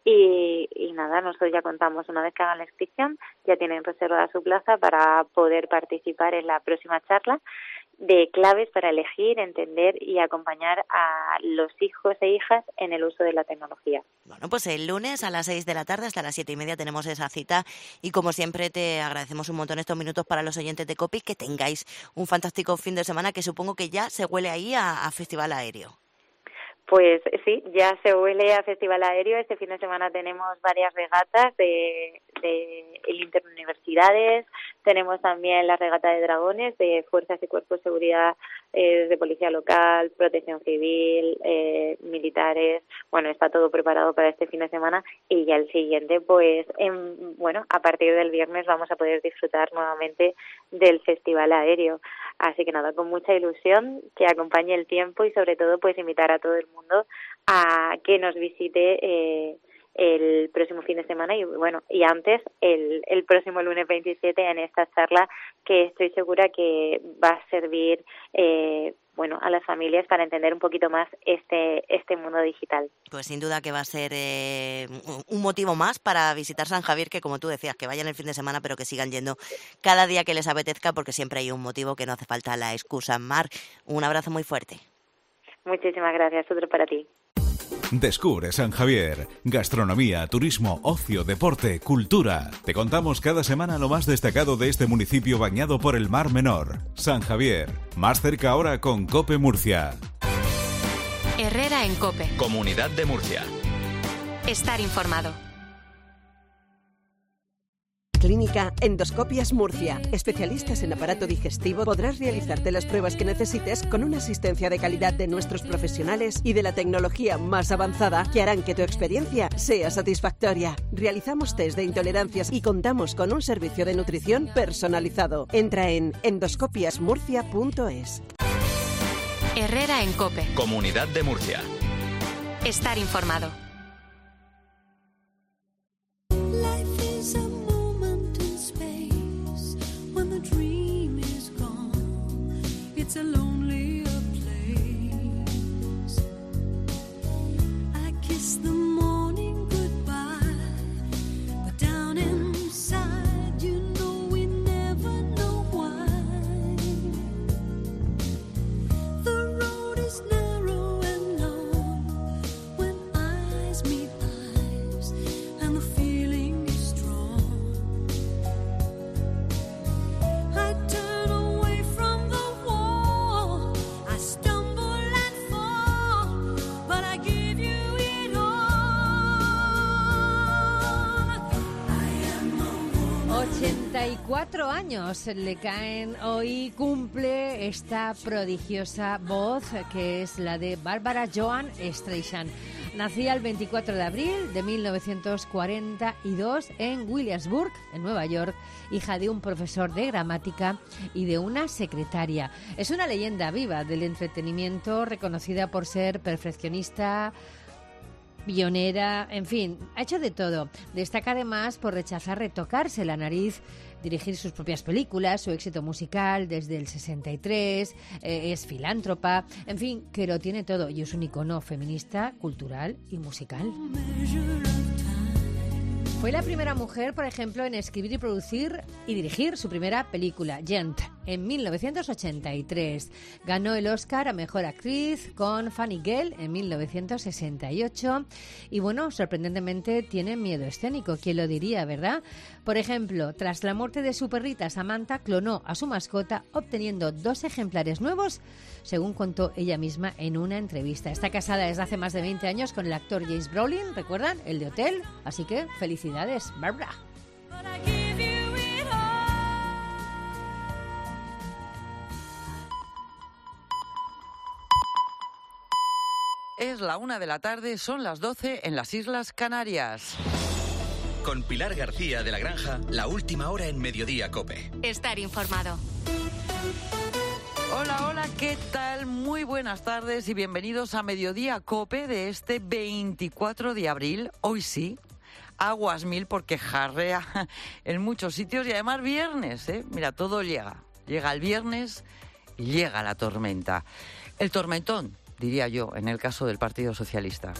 Speaker 13: Y, y nada, nosotros ya contamos, una vez que hagan la inscripción, ya tienen reservada su plaza para poder participar en la próxima charla de claves para elegir, entender y acompañar a los hijos e hijas en el uso de la tecnología.
Speaker 12: Bueno, pues el lunes a las seis de la tarde hasta las siete y media tenemos esa cita y como siempre te agradecemos un montón estos minutos para los oyentes de COPE, que tengáis un fantástico fin de semana que supongo que ya se huele ahí a, a Festival Aéreo.
Speaker 13: Pues sí, ya se huele a Festival Aéreo. Este fin de semana tenemos varias regatas de, de el interuniversidades, tenemos también la regata de dragones de Fuerzas y Cuerpos de Seguridad, eh, de Policía Local, Protección Civil, eh, militares. Bueno, está todo preparado para este fin de semana y ya el siguiente, pues, en, bueno, a partir del viernes vamos a poder disfrutar nuevamente del Festival Aéreo. Así que nada, con mucha ilusión, que acompañe el tiempo y sobre todo pues invitar a todo el mundo a que nos visite eh, el próximo fin de semana y bueno, y antes el, el próximo lunes veintisiete en esta charla que estoy segura que va a servir eh, bueno, a las familias para entender un poquito más este este mundo digital.
Speaker 12: Pues sin duda que va a ser eh, un motivo más para visitar San Javier, que como tú decías, que vayan el fin de semana, pero que sigan yendo cada día que les apetezca, porque siempre hay un motivo que no hace falta la excusa. Mar, un abrazo muy fuerte.
Speaker 13: Muchísimas gracias, otro para ti.
Speaker 14: Descubre San Javier. Gastronomía, turismo, ocio, deporte, cultura. Te contamos cada semana lo más destacado de este municipio bañado por el Mar Menor. San Javier, más cerca ahora con COPE Murcia.
Speaker 3: Herrera en COPE.
Speaker 2: Comunidad de Murcia.
Speaker 3: Estar informado.
Speaker 10: Clínica Endoscopias Murcia. Especialistas en aparato digestivo, podrás realizarte las pruebas que necesites con una asistencia de calidad de nuestros profesionales y de la tecnología más avanzada que harán que tu experiencia sea satisfactoria. Realizamos test de intolerancias y contamos con un servicio de nutrición personalizado. Entra en endoscopias murcia punto es.
Speaker 3: Herrera en COPE.
Speaker 2: Comunidad de Murcia.
Speaker 3: Estar informado.
Speaker 15: It's a lonelier place. I kiss the morning goodbye, but down inside, you know we never know why. The road is narrow and long when eyes meet eyes, and the feeling is strong. I turn away from the I stumble and fall, but I give you it all.
Speaker 4: noventa y cuatro años le caen hoy, cumple esta prodigiosa voz que es la de Barbara Joan Streisand. Nacía el veinticuatro de abril de mil novecientos cuarenta y dos en Williamsburg, en Nueva York, hija de un profesor de gramática y de una secretaria. Es una leyenda viva del entretenimiento, reconocida por ser perfeccionista, pionera, en fin, ha hecho de todo. Destaca además por rechazar retocarse la nariz, dirigir sus propias películas, su éxito musical desde el sesenta y tres, eh, es filántropa, en fin, que lo tiene todo y es un icono feminista, cultural y musical. Fue la primera mujer, por ejemplo, en escribir y producir y dirigir su primera película, Gent, en mil novecientos ochenta y tres. Ganó el Oscar a Mejor Actriz con Fanny Gale en mil novecientos sesenta y ocho. Y bueno, sorprendentemente tiene miedo escénico, ¿quién lo diría, verdad? Por ejemplo, tras la muerte de su perrita, Samantha clonó a su mascota obteniendo dos ejemplares nuevos, según contó ella misma en una entrevista. Está casada desde hace más de veinte años con el actor James Brolin, ¿recuerdan? El de Hotel. Así que felicidades, Barbara.
Speaker 16: Es la una de la tarde, son las doce en las Islas Canarias.
Speaker 2: Con Pilar García de la Granja, la última hora en Mediodía COPE.
Speaker 3: Estar informado.
Speaker 16: Hola, hola, ¿qué tal? Muy buenas tardes y bienvenidos a Mediodía COPE de este veinticuatro de abril. Hoy sí, aguas mil porque jarrea en muchos sitios y además viernes, ¿eh? Mira, todo llega. Llega el viernes y llega la tormenta. El tormentón, diría yo, en el caso del Partido Socialista.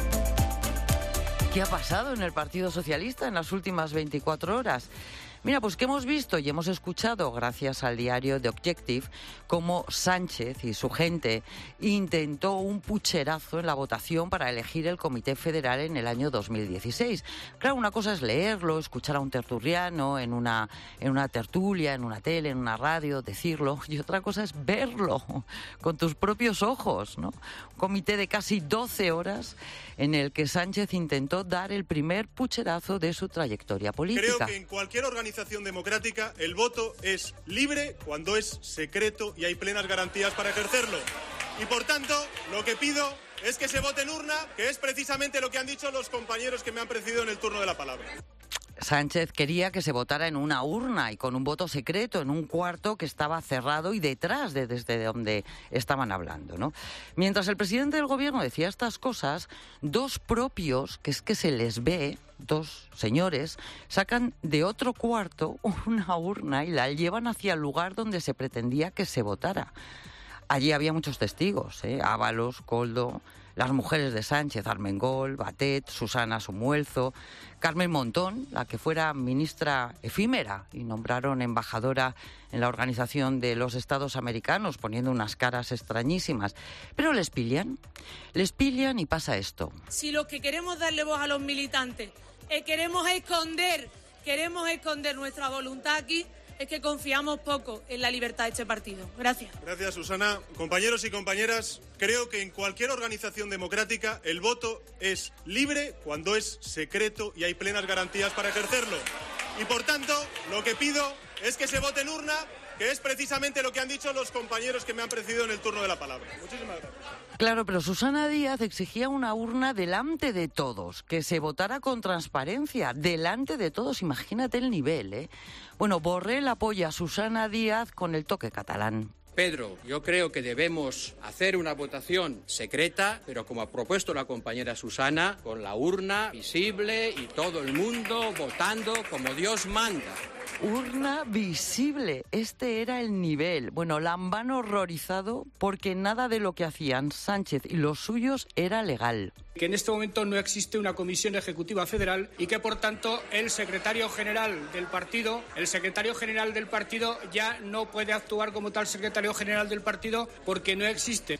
Speaker 16: ¿Qué ha pasado en el Partido Socialista en las últimas veinticuatro horas? Mira, pues que hemos visto y hemos escuchado, gracias al diario The Objective, cómo Sánchez y su gente intentó un pucherazo en la votación para elegir el Comité Federal en el año dos mil dieciséis. Claro, una cosa es leerlo, escuchar a un tertuliano en una, en una tertulia, en una tele, en una radio, decirlo, y otra cosa es verlo con tus propios ojos, ¿no? Un comité de casi doce horas en el que Sánchez intentó dar el primer pucherazo de su trayectoria política.
Speaker 17: Creo que en cualquier organización democrática el voto es libre cuando es secreto y hay plenas garantías para ejercerlo. Y por tanto, lo que pido es que se vote en urna, que es precisamente lo que han dicho los compañeros que me han precedido en el turno de la palabra.
Speaker 16: Sánchez quería que se votara en una urna y con un voto secreto en un cuarto que estaba cerrado y detrás de desde donde estaban hablando, ¿no? Mientras el presidente del gobierno decía estas cosas, dos propios, que es que se les ve, dos señores, sacan de otro cuarto una urna y la llevan hacia el lugar donde se pretendía que se votara. Allí había muchos testigos, ¿eh? Ábalos, Koldo, las mujeres de Sánchez, Armengol, Batet, Susana Sumuelzo, Carmen Montón, la que fuera ministra efímera y nombraron embajadora en la Organización de los Estados Americanos, poniendo unas caras extrañísimas. Pero les pillan, les pillan y pasa esto.
Speaker 18: Si lo que queremos darle voz a los militantes eh, queremos esconder, queremos esconder nuestra voluntad aquí, es que confiamos poco en la libertad de este partido. Gracias.
Speaker 17: Gracias, Susana. Compañeros y compañeras, creo que en cualquier organización democrática el voto es libre cuando es secreto y hay plenas garantías para ejercerlo. Y por tanto, lo que pido es que se vote en urna, que es precisamente lo que han dicho los compañeros que me han precedido en el turno de la palabra. Muchísimas gracias.
Speaker 16: Claro, pero Susana Díaz exigía una urna delante de todos, que se votara con transparencia, delante de todos. Imagínate el nivel, ¿eh? Bueno, Borrell apoya a Susana Díaz con el toque catalán.
Speaker 19: Pedro, yo creo que debemos hacer una votación secreta, pero como ha propuesto la compañera Susana, con la urna visible y todo el mundo votando como Dios manda.
Speaker 16: Urna visible, este era el nivel. Bueno, Lambán horrorizado porque nada de lo que hacían Sánchez y los suyos era legal.
Speaker 20: Que en este momento no existe una comisión ejecutiva federal y que por tanto el secretario general del partido, el secretario general del partido ya no puede actuar como tal secretario general del partido porque no existe.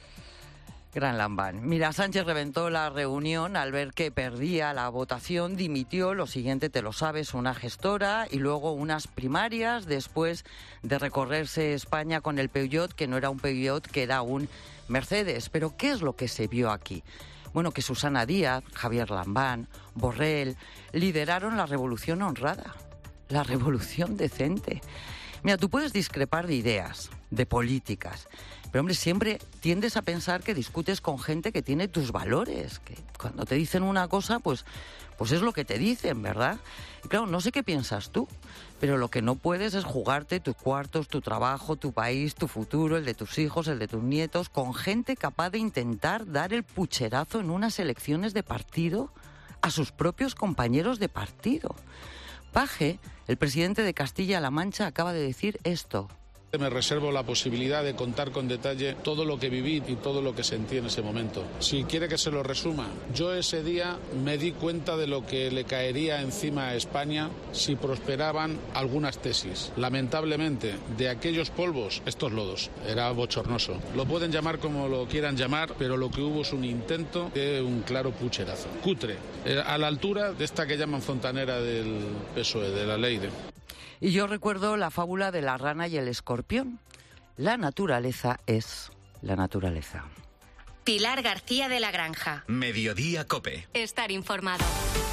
Speaker 16: Gran Lambán. Mira, Sánchez reventó la reunión al ver que perdía la votación, dimitió, lo siguiente te lo sabes, una gestora y luego unas primarias después de recorrerse España con el Peugeot, que no era un Peugeot, que era un Mercedes. Pero ¿qué es lo que se vio aquí? Bueno, que Susana Díaz, Javier Lambán, Borrell lideraron la revolución honrada. la revolución decente. Mira, tú puedes discrepar de ideas, de políticas, pero hombre, siempre tiendes a pensar que discutes con gente que tiene tus valores, que cuando te dicen una cosa, pues, pues es lo que te dicen, ¿verdad? Y claro, no sé qué piensas tú, pero lo que no puedes es jugarte tus cuartos, tu trabajo, tu país, tu futuro, el de tus hijos, el de tus nietos, con gente capaz de intentar dar el pucherazo en unas elecciones de partido a sus propios compañeros de partido. Paje, el presidente de Castilla-La Mancha, acaba de decir esto.
Speaker 21: Me reservo la posibilidad de contar con detalle todo lo que viví y todo lo que sentí en ese momento. Si quiere que se lo resuma, yo ese día me di cuenta de lo que le caería encima a España si prosperaban algunas tesis. Lamentablemente, de aquellos polvos, estos lodos. Era bochornoso. Lo pueden llamar como lo quieran llamar, pero lo que hubo es un intento de un claro pucherazo. Cutre, eh, a la altura de esta que llaman fontanera del P S O E, de la Leire.
Speaker 16: Y yo recuerdo la fábula de la rana y el escorpión. La naturaleza es la naturaleza.
Speaker 3: Pilar García de la Granja.
Speaker 2: Mediodía Cope.
Speaker 3: Estar informado.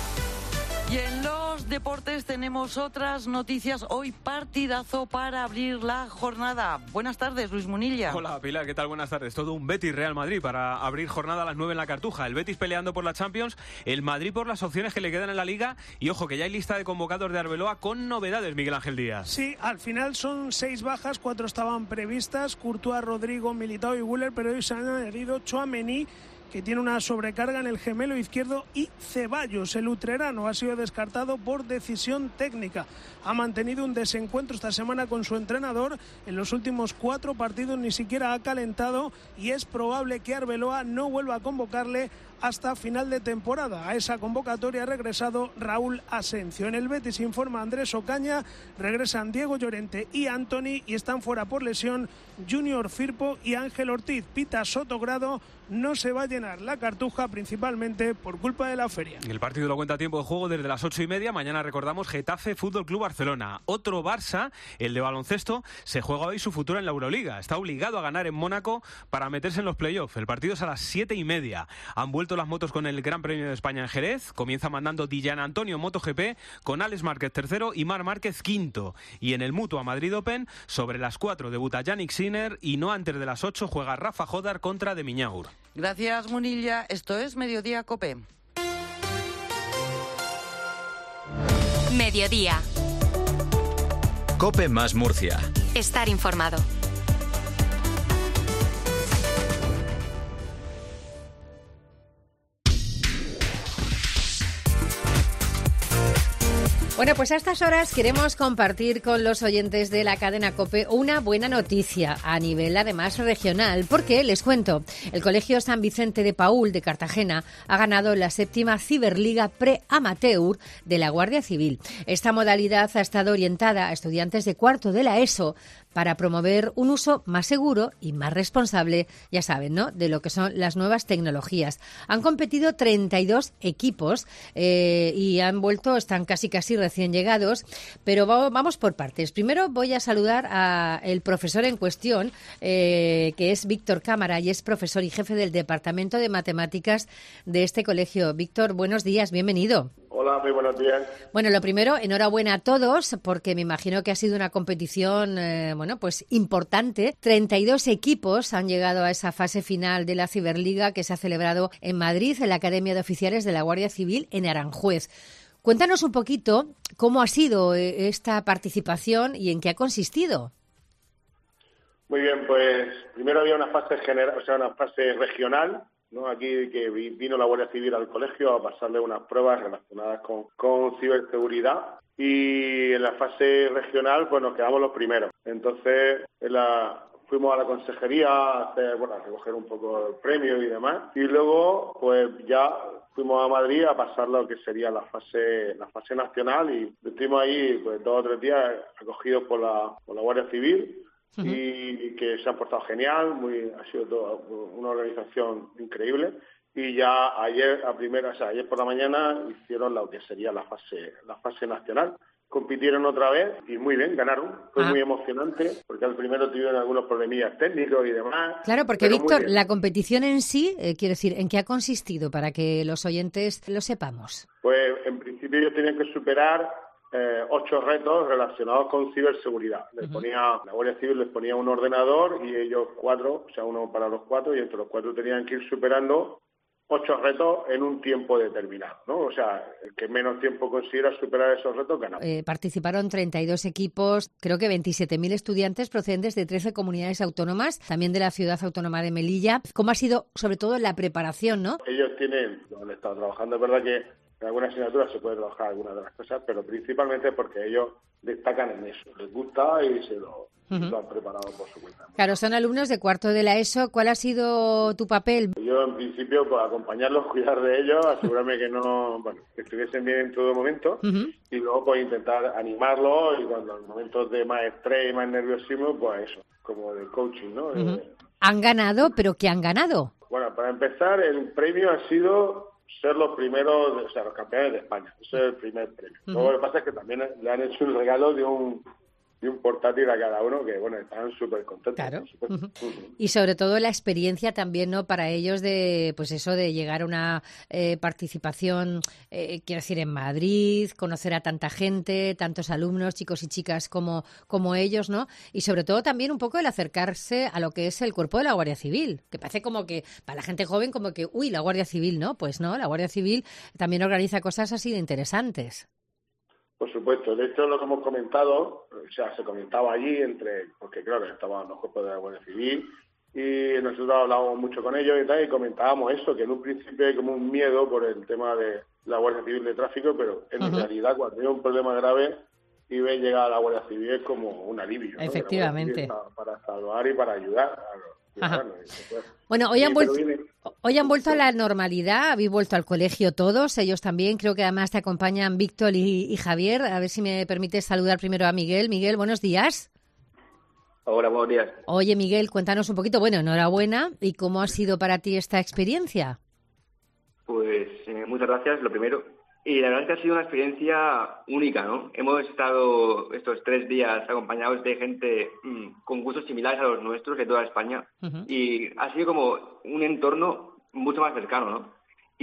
Speaker 16: Y en los deportes tenemos otras noticias. Hoy partidazo para abrir la jornada. Buenas tardes, Luis Munilla.
Speaker 22: Hola, Pilar, ¿qué tal? Buenas tardes. Todo un Betis-Real Madrid para abrir jornada a las nueve en la Cartuja. El Betis peleando por la Champions, el Madrid por las opciones que le quedan en la Liga. Y ojo, que ya hay lista de convocados de Arbeloa con novedades, Miguel Ángel Díaz.
Speaker 23: Sí, al final son seis bajas, cuatro estaban previstas. Courtois, Rodrigo, Militao y Güler, pero hoy se han añadido Tchouaméni, que tiene una sobrecarga en el gemelo izquierdo, y Ceballos, el utrerano, ha sido descartado por decisión técnica. Ha mantenido un desencuentro esta semana con su entrenador. En los últimos cuatro partidos ni siquiera ha calentado y es probable que Arbeloa no vuelva a convocarle hasta final de temporada. A esa convocatoria ha regresado Raúl Asencio. En el Betis, informa Andrés Ocaña, regresan Diego Llorente y Antony y están fuera por lesión Junior Firpo y Ángel Ortiz. Pita Sotogrado, no se va a llenar la Cartuja principalmente por culpa de la feria.
Speaker 22: El partido lo cuenta a tiempo de juego desde las ocho y media. Mañana recordamos Getafe Fútbol Club Barcelona. Otro Barça, el de baloncesto, se juega hoy su futuro en la Euroliga. Está obligado a ganar en Mónaco para meterse en los playoffs. El partido es a las siete y media. Han vuelto las motos con el Gran Premio de España en Jerez. Comienza mandando Dillan Antonio MotoGP con Alex Márquez tercero y Marc Márquez quinto. Y en el Mutua Madrid Open, sobre las cuatro debuta Yannick Sinner y no antes de las ocho juega Rafa Jodar contra de Miñaur.
Speaker 16: Gracias, Munilla. Esto es Mediodía Cope.
Speaker 3: Mediodía.
Speaker 2: Cope más Murcia.
Speaker 3: Estar informado.
Speaker 4: Bueno, pues a estas horas queremos compartir con los oyentes de la cadena COPE una buena noticia a nivel además regional, porque les cuento, el Colegio San Vicente de Paúl de Cartagena ha ganado la séptima Ciberliga Pre-Amateur de la Guardia Civil. Esta modalidad ha estado orientada a estudiantes de cuarto de la ESO para promover un uso más seguro y más responsable, ya saben, ¿no?, de lo que son las nuevas tecnologías. Han competido treinta y dos equipos eh, y han vuelto, están casi casi recién llegados, pero vamos por partes. Primero voy a saludar al profesor en cuestión, eh, que es Víctor Cámara, y es profesor y jefe del Departamento de Matemáticas de este colegio. Víctor, buenos días, bienvenido.
Speaker 24: Hola, muy buenos días.
Speaker 4: Bueno, lo primero, enhorabuena a todos, porque me imagino que ha sido una competición, eh, bueno, pues importante. treinta y dos equipos han llegado a esa fase final de la Ciberliga que se ha celebrado en Madrid, en la Academia de Oficiales de la Guardia Civil en Aranjuez. Cuéntanos un poquito cómo ha sido esta participación y en qué ha consistido.
Speaker 24: Muy bien, pues primero había una fase general, o sea, una fase regional, ¿no? Aquí que vino la Guardia Civil al colegio a pasarle unas pruebas relacionadas con, con ciberseguridad, y en la fase regional pues nos quedamos los primeros. Entonces en la, fuimos a la consejería a hacer, bueno, a recoger un poco el premio y demás, y luego pues ya fuimos a Madrid a pasar lo que sería la fase la fase nacional, y estuvimos ahí pues dos o tres días acogidos por la, por la Guardia Civil. Uh-huh. Y que se han portado genial, muy, ha sido toda una organización increíble, y ya ayer a primera, o sea, ayer por la mañana hicieron lo que sería la fase la fase nacional. Compitieron otra vez y muy bien, ganaron. Fue ah. muy emocionante, porque al primero tuvieron algunos problemillas técnicos y demás.
Speaker 4: Claro, porque Víctor, la competición en sí, eh, quiero decir, ¿en qué ha consistido para que los oyentes lo sepamos?
Speaker 24: Pues en principio ellos tenían que superar eh, ocho retos relacionados con ciberseguridad. Les
Speaker 4: Ujú.
Speaker 24: ponía, la Guardia Civil les ponía un ordenador y ellos cuatro, o sea, uno para los cuatro, y entre los cuatro tenían que ir superando ocho retos en un tiempo determinado, ¿no? O sea, el que menos tiempo consiga superar esos retos gana.
Speaker 4: Eh, participaron treinta y dos equipos, creo que veintisiete mil estudiantes procedentes de trece comunidades autónomas, también de la ciudad autónoma de Melilla. ¿Cómo ha sido, sobre todo, la preparación, no?
Speaker 24: Ellos tienen, donde están trabajando, es verdad que en algunas asignaturas se puede trabajar algunas de las cosas, pero principalmente porque ellos destacan en eso, les gusta y se lo,
Speaker 4: Ujú.
Speaker 24: lo han preparado por su cuenta.
Speaker 4: Claro, son alumnos de cuarto de la ESO. ¿Cuál ha sido tu papel?
Speaker 24: Yo, en principio, pues acompañarlos, cuidar de ellos, asegurarme que no, bueno, que estuviesen bien en todo momento,
Speaker 4: Ujú.
Speaker 24: y luego pues intentar animarlos, y cuando en momentos de más estrés y más nerviosismo, pues eso, como de coaching, ¿no?
Speaker 4: Ujú.
Speaker 24: Eh,
Speaker 4: Han ganado, pero ¿qué han ganado?
Speaker 24: Bueno, para empezar, el premio ha sido ser los primeros, de- o sea, los campeones de España. Ese es el primer premio.
Speaker 4: Ujú.
Speaker 24: Luego lo que pasa es que también le han hecho un regalo de un de un portátil a cada uno, que bueno, están súper contentos.
Speaker 4: Claro.
Speaker 24: por supuesto. Ujú.
Speaker 4: Y sobre todo la experiencia también, ¿no? Para ellos de, pues eso, de llegar a una eh, participación, eh, quiero decir, en Madrid, conocer a tanta gente, tantos alumnos, chicos y chicas como, como ellos, ¿no? Y sobre todo también un poco el acercarse a lo que es el cuerpo de la Guardia Civil, que parece como que, para la gente joven, como que, uy, la Guardia Civil, ¿no? Pues no, la Guardia Civil también organiza cosas así de interesantes.
Speaker 24: Por supuesto, de hecho lo que hemos comentado, o sea, se comentaba allí entre, porque claro, estaban los cuerpos de la Guardia Civil y nosotros hablábamos mucho con ellos y tal, y comentábamos eso, que en un principio hay como un miedo por el tema de la Guardia Civil de tráfico, pero en
Speaker 4: Ujú.
Speaker 24: realidad cuando hay un problema grave y ve llegar a la Guardia Civil es como un alivio, ¿no?
Speaker 4: Efectivamente.
Speaker 24: Que la Guardia Civil está para salvar y para ayudar a los
Speaker 4: Ajá.
Speaker 24: ciudadanos. y se puede-
Speaker 4: Bueno, hoy
Speaker 24: Sí,
Speaker 4: han
Speaker 24: pero
Speaker 4: vuelto,
Speaker 24: viene-
Speaker 4: hoy han vuelto a la normalidad, habéis vuelto al colegio todos, ellos también, creo que además te acompañan Víctor y, y Javier. A ver si me permites saludar primero a Miguel. Miguel, buenos días.
Speaker 1: Hola, buenos días.
Speaker 4: Oye, Miguel, cuéntanos un poquito, bueno, enhorabuena, ¿y cómo ha sido para ti esta experiencia?
Speaker 1: Pues eh, muchas gracias, lo primero. Y la verdad es que ha sido una experiencia única, ¿no? Hemos estado estos tres días acompañados de gente mm, con gustos similares a los nuestros de toda España.
Speaker 4: Ujú.
Speaker 1: Y ha sido como un entorno mucho más cercano, ¿no?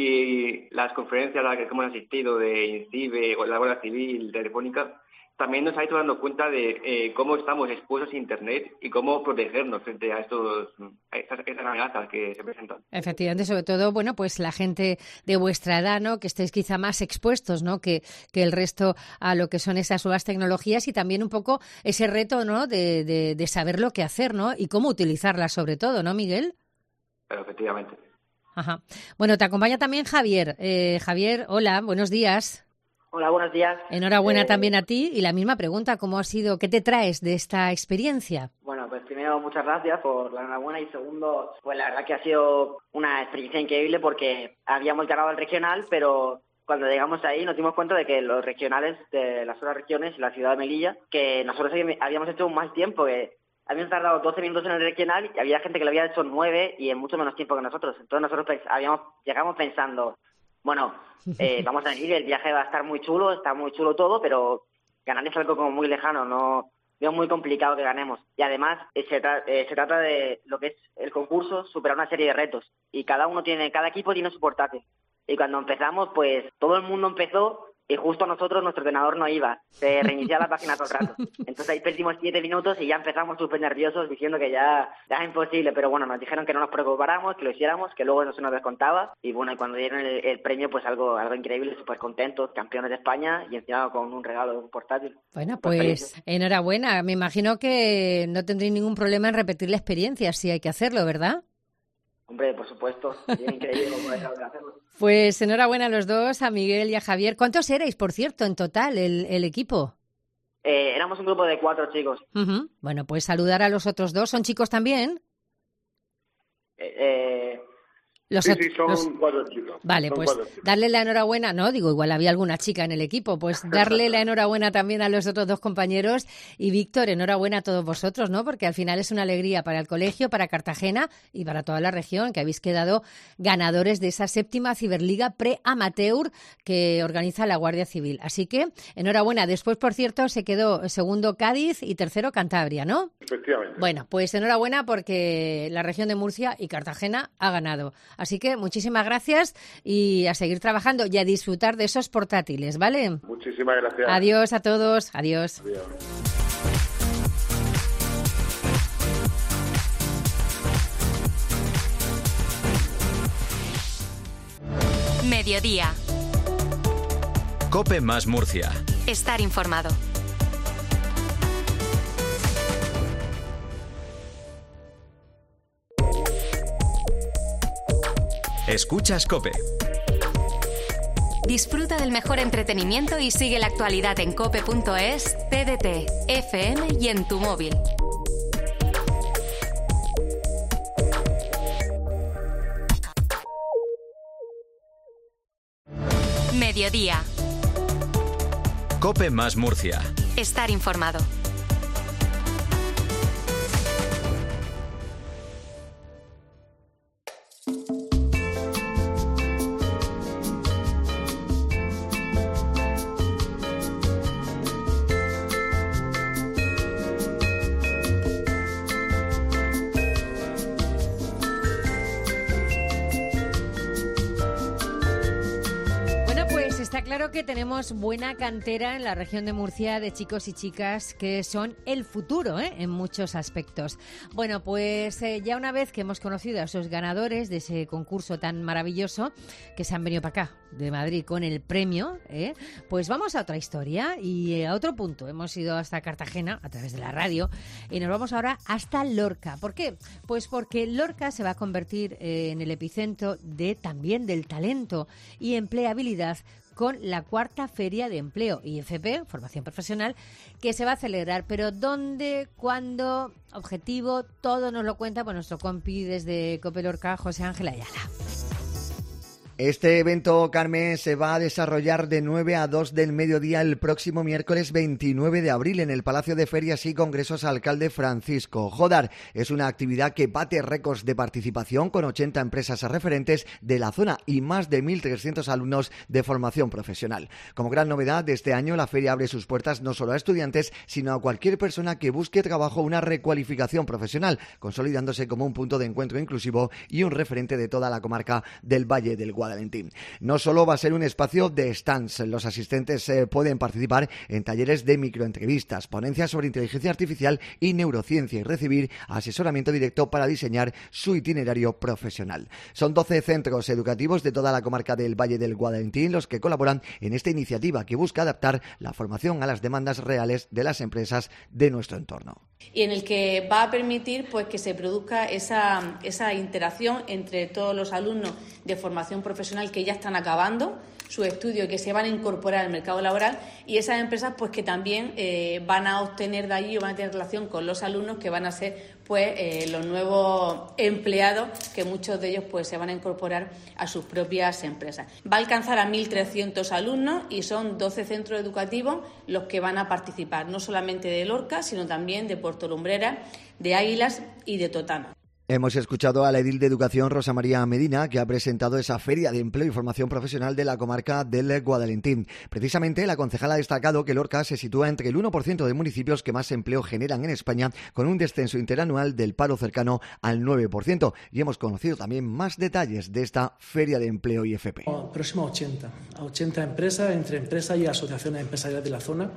Speaker 1: Y las conferencias a las que hemos asistido de INCIBE o la Guardia Civil, Telefónica, también nos ha hecho dando cuenta de eh, cómo estamos expuestos a Internet y cómo protegernos frente a estos a estas, estas amenazas que se presentan.
Speaker 4: Efectivamente, sobre todo, bueno, pues la gente de vuestra edad, ¿no? Que estéis quizá más expuestos, ¿no? Que, que el resto a lo que son esas nuevas tecnologías y también un poco ese reto, ¿no? De, de, de saber lo que hacer, ¿no? Y cómo utilizarlas sobre todo, ¿no, Miguel?
Speaker 1: Pero efectivamente.
Speaker 4: Ajá. Bueno, te acompaña también Javier. Eh, Javier, hola, buenos días.
Speaker 5: Hola, buenos días.
Speaker 4: Enhorabuena
Speaker 5: Eh,
Speaker 4: también a ti. Y la misma pregunta, ¿cómo ha sido, qué te traes de esta experiencia?
Speaker 5: Bueno, pues primero muchas gracias por la enhorabuena y segundo, pues la verdad que ha sido una experiencia increíble porque habíamos ganado el regional, pero cuando llegamos ahí nos dimos cuenta de que los regionales de las otras regiones y la ciudad de Melilla, que nosotros habíamos hecho más tiempo, que habíamos tardado doce minutos en el regional y había gente que lo había hecho nueve y en mucho menos tiempo que nosotros. Entonces nosotros pens- habíamos llegamos pensando, bueno, eh, vamos a ir, el viaje va a estar muy chulo, está muy chulo todo, pero ganar es algo como muy lejano, no veo muy complicado que ganemos. Y además eh, se, tra- eh, se trata de lo que es el concurso, superar una serie de retos. Y cada uno tiene, cada equipo tiene su portátil. Y cuando empezamos, pues todo el mundo empezó y justo a nosotros nuestro ordenador no iba. Se reiniciaba la página todo el rato. Entonces ahí perdimos siete minutos y ya empezamos súper nerviosos diciendo que ya, ya es imposible. Pero bueno, nos dijeron que no nos preocupáramos, que lo hiciéramos, que luego eso se nos descontaba. Y bueno, y cuando dieron el, el premio, pues algo algo increíble, súper contentos, campeones de España y encima con un regalo de un portátil.
Speaker 4: Bueno,
Speaker 5: Pues
Speaker 4: pues enhorabuena. Me imagino que no tendréis ningún problema en repetir la experiencia si hay que hacerlo, ¿verdad?
Speaker 5: Hombre, por supuesto, sería increíble poder hacerlo.
Speaker 4: Pues enhorabuena a los dos, a Miguel y a Javier. ¿Cuántos erais, por cierto, en total, el, el equipo?
Speaker 5: Eh, éramos un grupo de cuatro chicos.
Speaker 4: Ujú. Bueno, pues saludar a los otros dos. ¿Son chicos también?
Speaker 5: Eh, eh,
Speaker 4: Los
Speaker 24: sí,
Speaker 4: ot-
Speaker 24: sí, son
Speaker 4: los-
Speaker 24: cuatro chicos.
Speaker 4: Vale,
Speaker 24: Son
Speaker 4: pues
Speaker 24: cuatro chicos.
Speaker 4: darle la enhorabuena, no, digo, igual había alguna chica en el equipo, pues darle la enhorabuena también a los otros dos compañeros y Víctor, enhorabuena a todos vosotros, ¿no? Porque al final es una alegría para el colegio, para Cartagena y para toda la región, que habéis quedado ganadores de esa séptima Ciberliga pre-amateur que organiza la Guardia Civil. Así que, enhorabuena. Después, por cierto, se quedó segundo Cádiz y tercero Cantabria, ¿no?
Speaker 24: Efectivamente.
Speaker 4: Bueno, pues enhorabuena porque la región de Murcia y Cartagena ha ganado. Así que muchísimas gracias y a seguir trabajando y a disfrutar de esos portátiles, ¿vale?
Speaker 24: Muchísimas gracias.
Speaker 4: Adiós a todos. Adiós.
Speaker 24: Adiós.
Speaker 3: Mediodía.
Speaker 2: COPE más Murcia.
Speaker 3: Estar informado.
Speaker 2: Escuchas COPE.
Speaker 3: Disfruta del mejor entretenimiento y sigue la actualidad en cope punto es, T D T, F M y en tu móvil. Mediodía.
Speaker 2: COPE más Murcia.
Speaker 3: Estar informado.
Speaker 4: Claro que tenemos buena cantera en la región de Murcia de chicos y chicas que son el futuro, ¿eh? En muchos aspectos. Bueno, pues eh, ya una vez que hemos conocido a esos ganadores de ese concurso tan maravilloso que se han venido para acá, de Madrid, con el premio, ¿eh? Pues vamos a otra historia y eh, a otro punto. Hemos ido hasta Cartagena a través de la radio y nos vamos ahora hasta Lorca. ¿Por qué? Pues porque Lorca se va a convertir eh, en el epicentro de también del talento y empleabilidad con la cuarta Feria de Empleo I F P, Formación Profesional, que se va a celebrar. Pero ¿dónde, cuándo, objetivo? Todo nos lo cuenta pues, nuestro compi desde COPE Lorca, José Ángel Ayala.
Speaker 6: Este evento, Carmen, se va a desarrollar de nueve a dos del mediodía el próximo miércoles veintinueve de abril en el Palacio de Ferias y Congresos Alcalde Francisco Jodar. Es una actividad que bate récords de participación con ochenta empresas referentes de la zona y más de mil trescientos alumnos de formación profesional. Como gran novedad de este año, la feria abre sus puertas no solo a estudiantes, sino a cualquier persona que busque trabajo o una recualificación profesional, consolidándose como un punto de encuentro inclusivo y un referente de toda la comarca del Valle del Guadalquivir. No solo va a ser un espacio de stands, los asistentes eh, pueden participar en talleres de microentrevistas, ponencias sobre inteligencia artificial y neurociencia y recibir asesoramiento directo para diseñar su itinerario profesional. Son doce centros educativos de toda la comarca del Valle del Guadalquivir los que colaboran en esta iniciativa que busca adaptar la formación a las demandas reales de las empresas de nuestro entorno.
Speaker 7: Y en el que va a permitir pues que se produzca esa, esa interacción entre todos los alumnos de formación profesional que ya están acabando su estudio y que se van a incorporar al mercado laboral, y esas empresas pues que también eh, van a obtener de allí o van a tener relación con los alumnos que van a ser pues eh, los nuevos empleados, que muchos de ellos pues se van a incorporar a sus propias empresas. Va a alcanzar a mil trescientos alumnos y son doce centros educativos los que van a participar, no solamente de Lorca, sino también de Puerto Lumbrera, de Águilas y de Totana.
Speaker 6: Hemos escuchado a la edil de Educación, Rosa María Medina, que ha presentado esa Feria de Empleo y Formación Profesional de la comarca del Guadalquivir. Precisamente, la concejala ha destacado que Lorca se sitúa entre el uno por ciento de municipios que más empleo generan en España, con un descenso interanual del paro cercano al nueve por ciento. Y hemos conocido también más detalles de esta Feria de Empleo I F P.
Speaker 8: Próximo a ochenta, a ochenta empresas, entre empresas y asociaciones empresariales de la zona,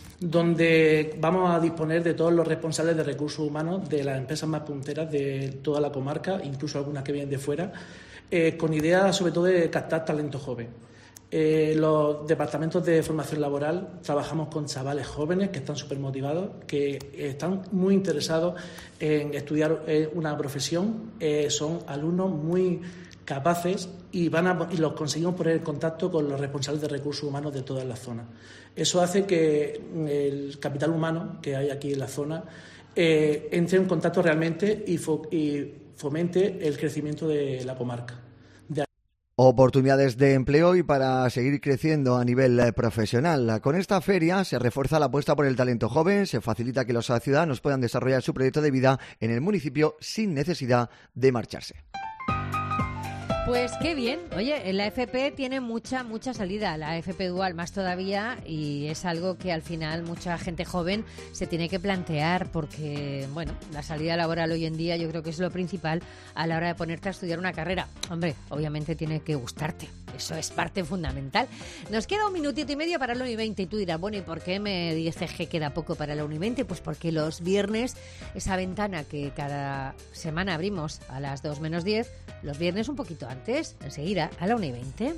Speaker 8: donde vamos a disponer de todos los responsables de recursos humanos de las empresas más punteras de toda la comarca, incluso algunas que vienen de fuera, eh, con idea sobre todo de captar talento joven. Eh, los departamentos de formación laboral trabajamos con chavales jóvenes que están súper motivados, que están muy interesados en estudiar eh, una profesión, eh, son alumnos muy capaces y, van a, y los conseguimos poner en contacto con los responsables de recursos humanos de toda la zona. Eso hace que el capital humano que hay aquí en la zona eh, entre en contacto realmente y, fo y fomente el crecimiento de la comarca. De
Speaker 6: Oportunidades de empleo y para seguir creciendo a nivel eh, profesional. Con esta feria se refuerza la apuesta por el talento joven, se facilita que los ciudadanos puedan desarrollar su proyecto de vida en el municipio sin necesidad de marcharse.
Speaker 4: Pues qué bien. Oye, la F P tiene mucha, mucha salida, la F P dual más todavía, y es algo que al final mucha gente joven se tiene que plantear porque, bueno, la salida laboral hoy en día yo creo que es lo principal a la hora de ponerte a estudiar una carrera. Hombre, obviamente tiene que gustarte, eso es parte fundamental. Nos queda un minutito y medio para la una y veinte y tú dirás, bueno, ¿y por qué me dices que queda poco para la una y veinte? Pues porque los viernes, esa ventana que cada semana abrimos a las dos menos diez, los viernes un poquito antes. Antes, enseguida, a la una y veinte.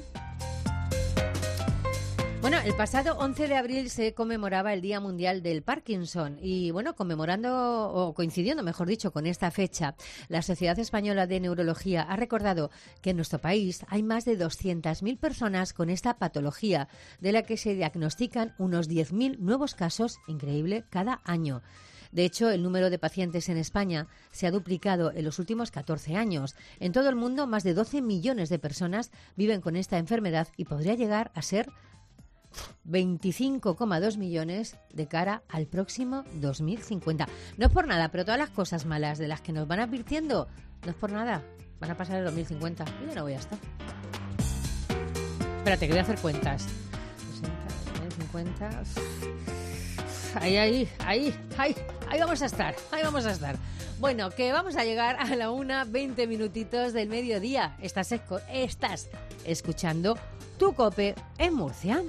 Speaker 4: Bueno, el pasado once de abril se conmemoraba el Día Mundial del Parkinson y, bueno, conmemorando o coincidiendo, mejor dicho, con esta fecha, la Sociedad Española de Neurología ha recordado que en nuestro país hay más de doscientas mil personas con esta patología, de la que se diagnostican unos diez mil nuevos casos, increíble, cada año. De hecho, el número de pacientes en España se ha duplicado en los últimos catorce años. En todo el mundo, más de doce millones de personas viven con esta enfermedad y podría llegar a ser veinticinco coma dos millones de cara al próximo dos mil cincuenta. No es por nada, pero todas las cosas malas de las que nos van advirtiendo, no es por nada. Van a pasar el dos mil cincuenta y yo no voy a estar. Espérate, que voy a hacer cuentas. sesenta, dos mil cincuenta... Ahí, ahí, ahí, ahí, ahí vamos a estar, ahí vamos a estar. Bueno, que vamos a llegar a la una, veinte minutitos del mediodía. Estás, esco- estás escuchando Tu Cope en Murcia.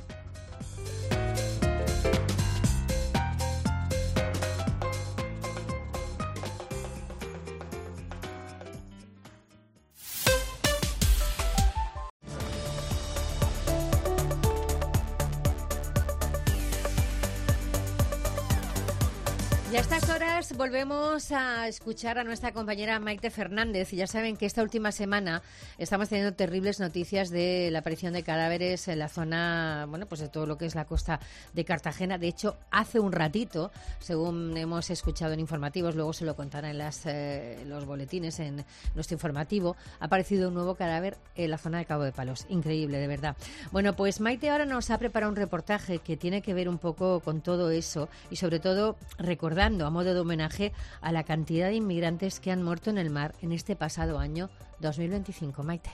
Speaker 4: Y a estas horas volvemos a escuchar a nuestra compañera Maite Fernández. Y ya saben que esta última semana estamos teniendo terribles noticias de la aparición de cadáveres en la zona, bueno, pues de todo lo que es la costa de Cartagena. De hecho, hace un ratito, según hemos escuchado en informativos, luego se lo contarán en las, eh, los boletines, en nuestro informativo, ha aparecido un nuevo cadáver en la zona de Cabo de Palos. Increíble, de verdad. Bueno, pues Maite ahora nos ha preparado un reportaje que tiene que ver un poco con todo eso y sobre todo recordar a modo de homenaje a la cantidad de inmigrantes que han muerto en el mar en este pasado año dos mil veinticinco. Maite.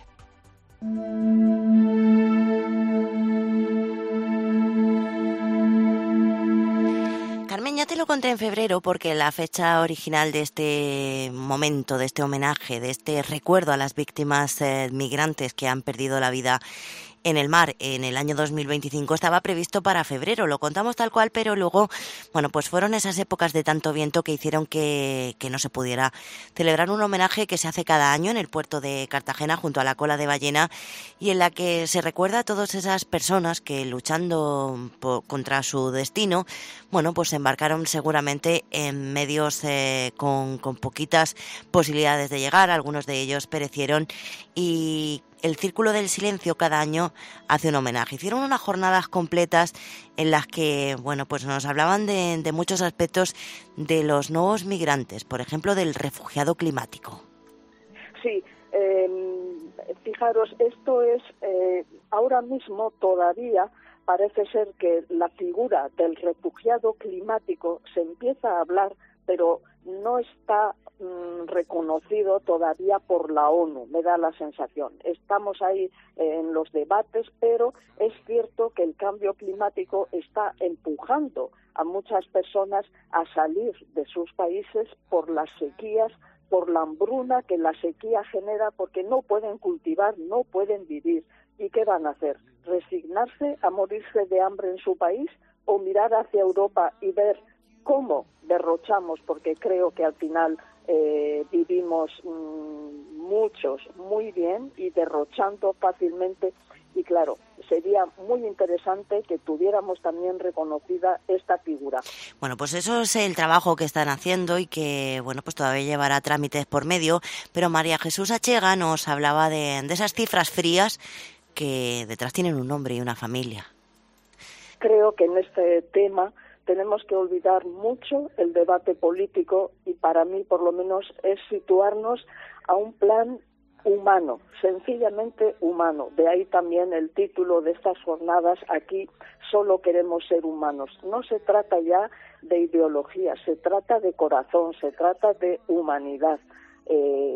Speaker 9: Carmen, ya te lo conté en febrero porque la fecha original de este momento, de este homenaje, de este recuerdo a las víctimas eh, migrantes que han perdido la vida en el mar en el año dos mil veinticinco estaba previsto para febrero, lo contamos tal cual, pero luego, bueno, pues fueron esas épocas de tanto viento que hicieron que, que no se pudiera celebrar un homenaje que se hace cada año en el puerto de Cartagena junto a la cola de ballena y en la que se recuerda a todas esas personas que luchando por, contra su destino, bueno, pues se embarcaron seguramente en medios eh, con, con poquitas posibilidades de llegar, algunos de ellos perecieron y el Círculo del Silencio cada año hace un homenaje. Hicieron unas jornadas completas en las que, bueno, pues nos hablaban de, de muchos aspectos de los nuevos migrantes, por ejemplo, del refugiado climático.
Speaker 11: Sí, eh, fijaros, esto es, eh, ahora mismo todavía parece ser que la figura del refugiado climático se empieza a hablar, pero no está mm, reconocido todavía por la ONU, me da la sensación. Estamos ahí eh, en los debates, pero es cierto que el cambio climático está empujando a muchas personas a salir de sus países por las sequías, por la hambruna que la sequía genera, porque no pueden cultivar, no pueden vivir. ¿Y qué van a hacer? ¿Resignarse a morirse de hambre en su país o mirar hacia Europa y ver cómo derrochamos, porque creo que al final eh, vivimos mmm, muchos muy bien y derrochando fácilmente? Y claro, sería muy interesante que tuviéramos también reconocida esta figura.
Speaker 9: Bueno, pues eso es el trabajo que están haciendo y que, bueno, pues todavía llevará trámites por medio, pero María Jesús Achega nos hablaba de, de esas cifras frías que detrás tienen un nombre y una familia.
Speaker 11: Creo que en este tema tenemos que olvidar mucho el debate político y para mí, por lo menos, es situarnos a un plan humano, sencillamente humano. De ahí también el título de estas jornadas, aquí solo queremos ser humanos. No se trata ya de ideología, se trata de corazón, se trata de humanidad. Eh,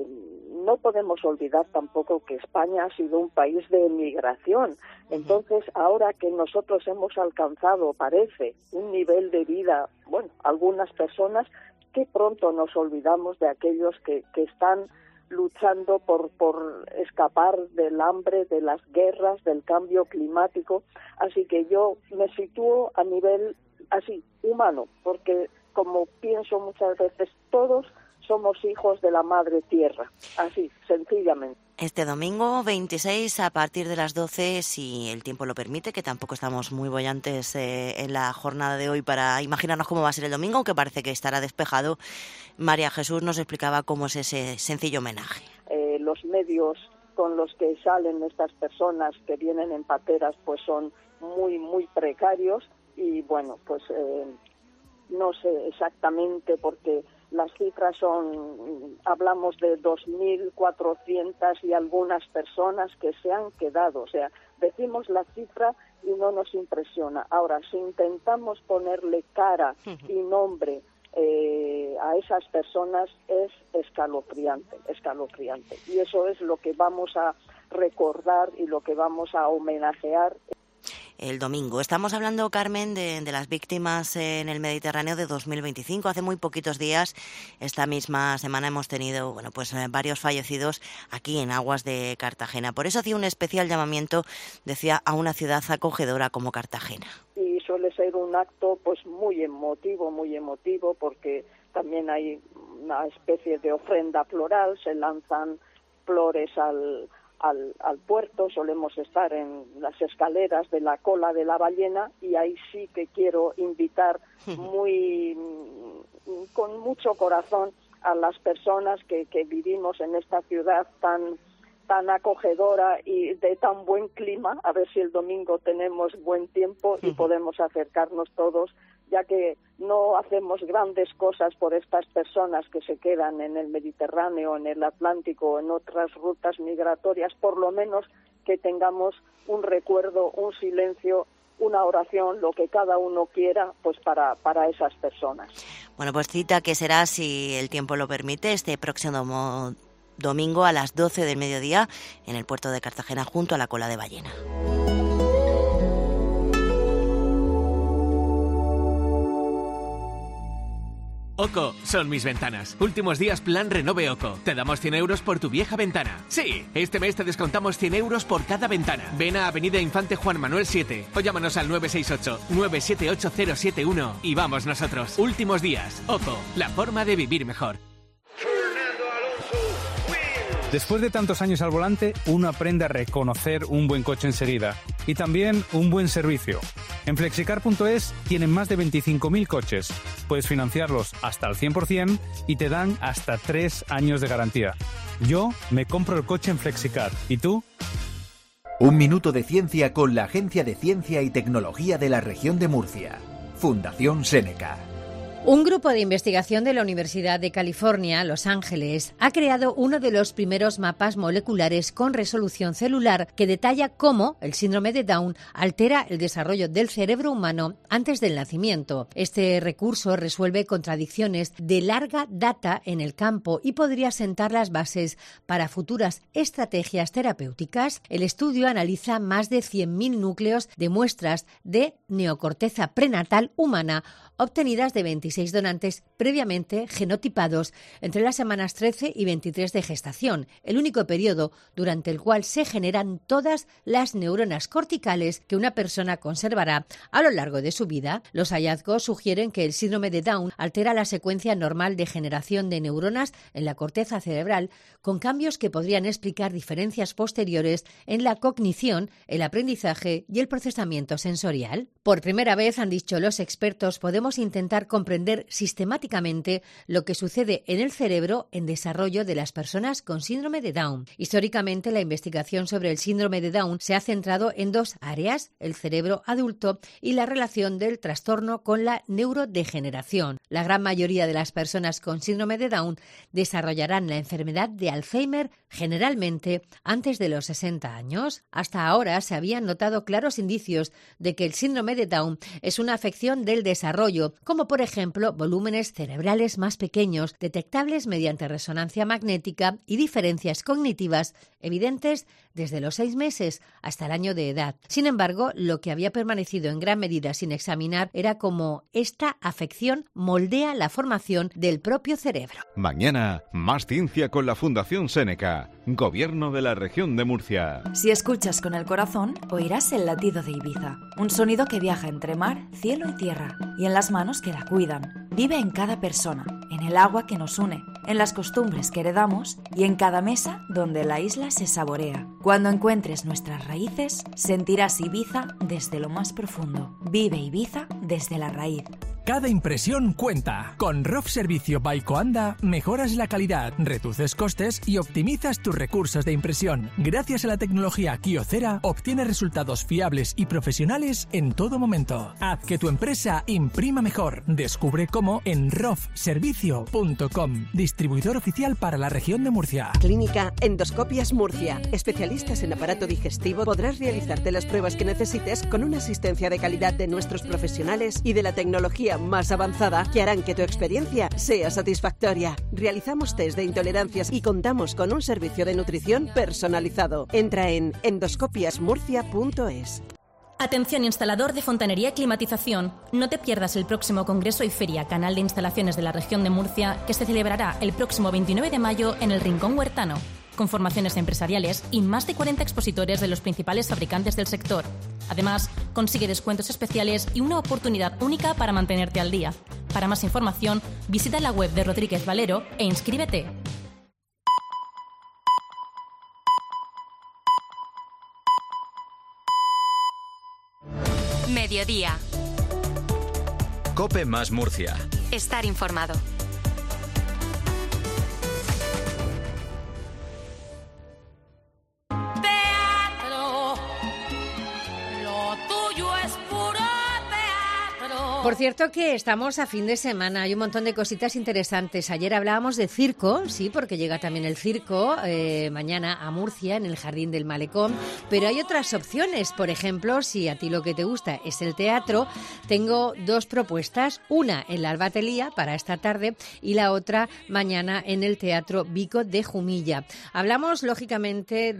Speaker 11: no podemos olvidar tampoco que España ha sido un país de emigración. Entonces, ahora que nosotros hemos alcanzado, parece, un nivel de vida, bueno, algunas personas, que pronto nos olvidamos de aquellos que, que están luchando por, por escapar del hambre, de las guerras, del cambio climático. Así que yo me sitúo a nivel así, humano, porque como pienso muchas veces, todos somos hijos de la madre tierra, así, sencillamente.
Speaker 9: Este domingo veintiséis a partir de las doce, si el tiempo lo permite, que tampoco estamos muy bollantes eh, en la jornada de hoy para imaginarnos cómo va a ser el domingo, aunque parece que estará despejado. María Jesús nos explicaba cómo es ese sencillo homenaje.
Speaker 11: Eh, los medios con los que salen estas personas que vienen en pateras pues son muy, muy precarios y bueno, pues eh, no sé exactamente porque las cifras son, hablamos de dos mil cuatrocientas y algunas personas que se han quedado, o sea, decimos la cifra y no nos impresiona. Ahora, si intentamos ponerle cara y nombre eh, a esas personas, es escalofriante, escalofriante. Y eso es lo que vamos a recordar y lo que vamos a homenajear
Speaker 9: el domingo. Estamos hablando, Carmen, de, de las víctimas en el Mediterráneo de dos mil veinticinco. Hace muy poquitos días, esta misma semana, hemos tenido bueno, pues varios fallecidos aquí en aguas de Cartagena. Por eso hacía un especial llamamiento, decía, a una ciudad acogedora como Cartagena.
Speaker 11: Y suele ser un acto pues muy emotivo, muy emotivo, porque también hay una especie de ofrenda floral, se lanzan flores al Al, al puerto, solemos estar en las escaleras de la cola de la ballena y ahí sí que quiero invitar muy con mucho corazón a las personas que, que vivimos en esta ciudad tan tan acogedora y de tan buen clima, a ver si el domingo tenemos buen tiempo y podemos acercarnos todos, ya que no hacemos grandes cosas por estas personas que se quedan en el Mediterráneo, en el Atlántico, en otras rutas migratorias, por lo menos que tengamos un recuerdo, un silencio, una oración, lo que cada uno quiera, pues para, para esas personas.
Speaker 9: Bueno, pues cita que será, si el tiempo lo permite, este próximo domingo a las doce del mediodía en el puerto de Cartagena, junto a la cola de ballena.
Speaker 10: Oco, son mis ventanas. Últimos días plan Renove Oco. Te damos cien euros por tu vieja ventana. Sí, este mes te descontamos cien euros por cada ventana. Ven a Avenida Infante Juan Manuel siete o llámanos al nueve seis ocho, nueve siete ocho cero siete uno y vamos nosotros. Últimos días. Oco, la forma de vivir mejor.
Speaker 12: Después de tantos años al volante, uno aprende a reconocer un buen coche enseguida y también un buen servicio. En flexicar punto es tienen más de veinticinco mil coches. Puedes financiarlos hasta al cien por ciento y te dan hasta tres años de garantía. Yo me compro el coche en Flexicar. ¿Y tú?
Speaker 13: Un minuto de ciencia con la Agencia de Ciencia y Tecnología de la Región de Murcia. Fundación Seneca.
Speaker 4: Un grupo de investigación de la Universidad de California, Los Ángeles, ha creado uno de los primeros mapas moleculares con resolución celular que detalla cómo el síndrome de Down altera el desarrollo del cerebro humano antes del nacimiento. Este recurso resuelve contradicciones de larga data en el campo y podría sentar las bases para futuras estrategias terapéuticas. El estudio analiza más de cien mil núcleos de muestras de neocorteza prenatal humana obtenidas de veintiséis donantes previamente genotipados entre las semanas trece y veintitrés de gestación, el único periodo durante el cual se generan todas las neuronas corticales que una persona conservará a lo largo de su vida. Los hallazgos sugieren que el síndrome de Down altera la secuencia normal de generación de neuronas en la corteza cerebral, con cambios que podrían explicar diferencias posteriores en la cognición, el aprendizaje y el procesamiento sensorial. Por primera vez, han dicho los expertos, podemos intentar comprender sistemáticamente lo que sucede en el cerebro en desarrollo de las personas con síndrome de Down. Históricamente, la investigación sobre el síndrome de Down se ha centrado en dos áreas, el cerebro adulto y la relación del trastorno con la neurodegeneración. La gran mayoría de las personas con síndrome de Down desarrollarán la enfermedad de Alzheimer generalmente antes de los sesenta años. Hasta ahora se habían notado claros indicios de que el síndrome de Down es una afección del desarrollo, como por ejemplo ejemplo, volúmenes cerebrales más pequeños, detectables mediante resonancia magnética y diferencias cognitivas evidentes desde los seis meses hasta el año de edad. Sin embargo, lo que había permanecido en gran medida sin examinar era cómo esta afección moldea la formación del propio cerebro.
Speaker 14: Mañana, más ciencia con la Fundación Séneca, Gobierno de la Región de Murcia.
Speaker 15: Si escuchas con el corazón, oirás el latido de Ibiza, un sonido que viaja entre mar, cielo y tierra, y en las manos que la cuidan. Vive en cada persona, en el agua que nos une, en las costumbres que heredamos y en cada mesa donde la isla se saborea. Cuando encuentres nuestras raíces, sentirás Ibiza desde lo más profundo. Vive Ibiza desde la raíz.
Speaker 17: Cada impresión cuenta. Con R O F Servicio by Coanda mejoras la calidad, reduces costes y optimizas tus recursos de impresión. Gracias a la tecnología Kyocera obtienes resultados fiables y profesionales en todo momento. Haz que tu empresa imprima mejor. Descubre cómo en rof servicio punto com, distribuidor oficial para la región de Murcia.
Speaker 18: Clínica Endoscopias Murcia. Especialistas en aparato digestivo. Podrás realizarte las pruebas que necesites con una asistencia de calidad de nuestros profesionales y de la tecnología más avanzada que harán que tu experiencia sea satisfactoria. Realizamos test de intolerancias y contamos con un servicio de nutrición personalizado. Entra en endoscopias murcia punto es.
Speaker 25: Atención instalador de fontanería y climatización. No te pierdas el próximo Congreso y Feria Canal de Instalaciones de la Región de Murcia, que se celebrará el próximo veintinueve de mayo en el Rincón Huertano, con formaciones empresariales y más de cuarenta expositores de los principales fabricantes del sector. Además, consigue descuentos especiales y una oportunidad única para mantenerte al día. Para más información, visita la web de Rodríguez Valero e inscríbete.
Speaker 3: Mediodía.
Speaker 2: COPE más Murcia.
Speaker 3: Estar informado.
Speaker 4: Por cierto que estamos a fin de semana, hay un montón de cositas interesantes. Ayer hablábamos de circo, sí, porque llega también el circo eh, mañana a Murcia, en el Jardín del Malecón, pero hay otras opciones. Por ejemplo, si a ti lo que te gusta es el teatro, tengo dos propuestas, una en la Albatería para esta tarde y la otra mañana en el Teatro Vico de Jumilla. Hablamos, lógicamente,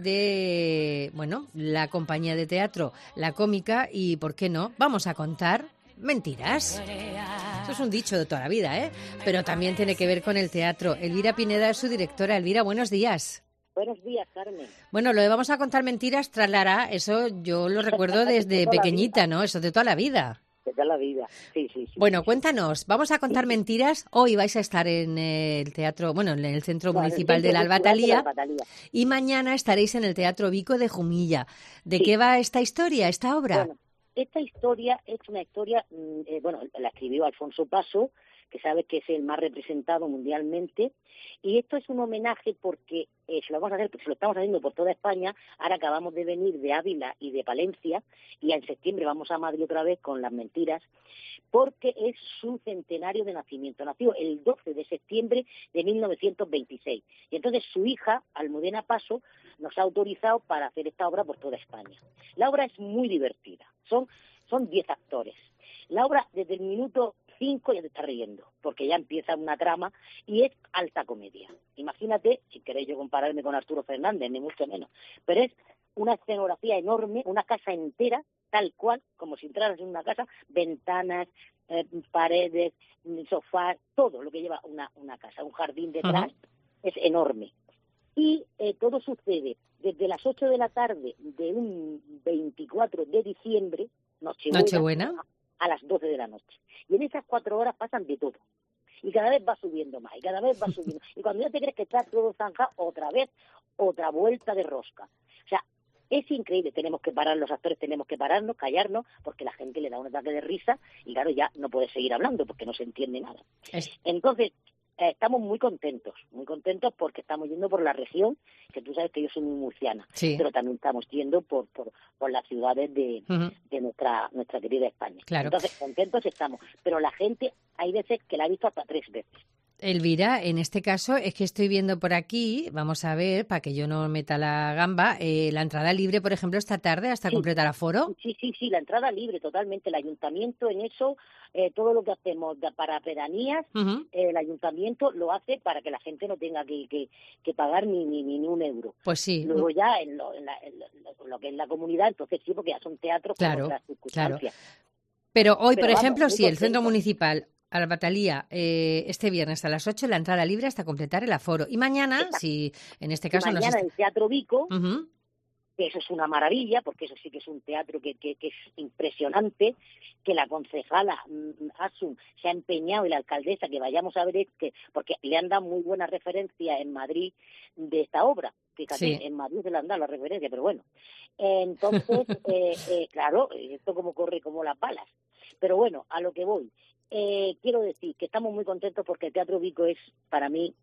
Speaker 4: de, bueno, la compañía de teatro, la Cómica, y, ¿por qué no?, vamos a contar mentiras. Eso es un dicho de toda la vida, ¿eh? Pero también tiene que ver con el teatro. Elvira Pineda es su directora. Elvira, buenos días.
Speaker 26: Buenos días, Carmen.
Speaker 4: Bueno, lo de vamos a contar mentiras tras Lara, eso yo lo recuerdo desde pequeñita, ¿no? Eso de toda la vida.
Speaker 26: De toda la vida, sí, sí, sí.
Speaker 4: Bueno, cuéntanos, vamos a contar mentiras. Hoy vais a estar en el teatro, bueno, en el Centro bueno, Municipal el centro de la Albatalía, y mañana estaréis en el Teatro Vico de Jumilla. ¿De sí. qué va esta historia, esta obra?
Speaker 26: Bueno, esta historia es una historia, eh, bueno, la escribió Alfonso Paso, que sabe que es el más representado mundialmente, y esto es un homenaje porque eh, se lo vamos a hacer, se lo estamos haciendo por toda España. Ahora acabamos de venir de Ávila y de Palencia, y en septiembre vamos a Madrid otra vez con las mentiras, porque es su centenario de nacimiento. Nació el doce de septiembre de mil novecientos veintiséis, y entonces su hija, Almudena Paso, nos ha autorizado para hacer esta obra por toda España. La obra es muy divertida, son son diez actores. La obra, desde el minuto cinco ya te está riendo, porque ya empieza una trama y es alta comedia. Imagínate, si queréis yo compararme con Arturo Fernández, ni mucho menos, pero es una escenografía enorme, una casa entera, tal cual, como si entraras en una casa, ventanas, eh, paredes, sofás, todo lo que lleva una, una casa, un jardín detrás, uh-huh. es enorme. Y eh, todo sucede desde las ocho de la tarde de un veinticuatro de diciembre, Nochebuena,
Speaker 4: Nochebuena,
Speaker 26: a las doce de la noche. Y en esas cuatro horas pasan de todo. Y cada vez va subiendo más, y cada vez va subiendo. Y cuando ya te crees que está todo zanjado, otra vez, otra vuelta de rosca. O sea, es increíble. Tenemos que parar, los actores tenemos que pararnos, callarnos, porque la gente le da un ataque de risa, y claro, ya no puede seguir hablando, porque no se entiende nada. Es... Entonces, eh, estamos muy contentos, muy contentos porque estamos yendo por la región, que tú sabes que yo soy muy murciana, sí. pero también estamos yendo por por, por las ciudades de, uh-huh. de nuestra nuestra querida España.
Speaker 4: Claro.
Speaker 26: Entonces, contentos estamos, pero la gente hay veces que la ha visto hasta tres veces.
Speaker 4: Elvira, en este caso es que estoy viendo por aquí, vamos a ver, para que yo no meta la gamba, eh, la entrada libre, por ejemplo, esta tarde hasta
Speaker 26: Sí.
Speaker 4: completar aforo.
Speaker 26: Sí, sí, sí, la entrada libre totalmente. El ayuntamiento en eso, eh, todo lo que hacemos de- para pedanías,
Speaker 4: Ujú.
Speaker 26: eh, el ayuntamiento lo hace para que la gente no tenga que, que, que pagar ni, ni, ni un euro.
Speaker 4: Pues sí.
Speaker 26: Luego ya en lo, en, la- en lo- en lo que es la comunidad, entonces sí, porque ya son teatros con
Speaker 4: Claro,
Speaker 26: otras
Speaker 4: claro.
Speaker 26: circunstancias.
Speaker 4: Pero hoy,
Speaker 26: Pero
Speaker 4: por
Speaker 26: vamos,
Speaker 4: ejemplo,
Speaker 26: muy
Speaker 4: sí, el centro
Speaker 26: contenta.
Speaker 4: municipal, a la Batalía, eh, este viernes a las ocho, la entrada libre hasta completar el aforo. Y mañana,
Speaker 26: Exacto.
Speaker 4: si en este
Speaker 26: Y
Speaker 4: caso nos
Speaker 26: mañana
Speaker 4: est-
Speaker 26: en Teatro Vico,
Speaker 4: Ujú.
Speaker 26: que eso es una maravilla, porque eso sí que es un teatro que, que, que es impresionante, que la concejala mm, Asun se ha empeñado y la alcaldesa que vayamos a ver, es que porque le han dado muy buena referencia en Madrid de esta obra. Fíjate,
Speaker 4: Sí.
Speaker 26: en Madrid se le han dado la referencia, pero bueno. Entonces, eh, eh, claro, esto como corre como las balas. Pero bueno, a lo que voy. Eh, quiero decir que estamos muy contentos porque el Teatro Vico es, para mí,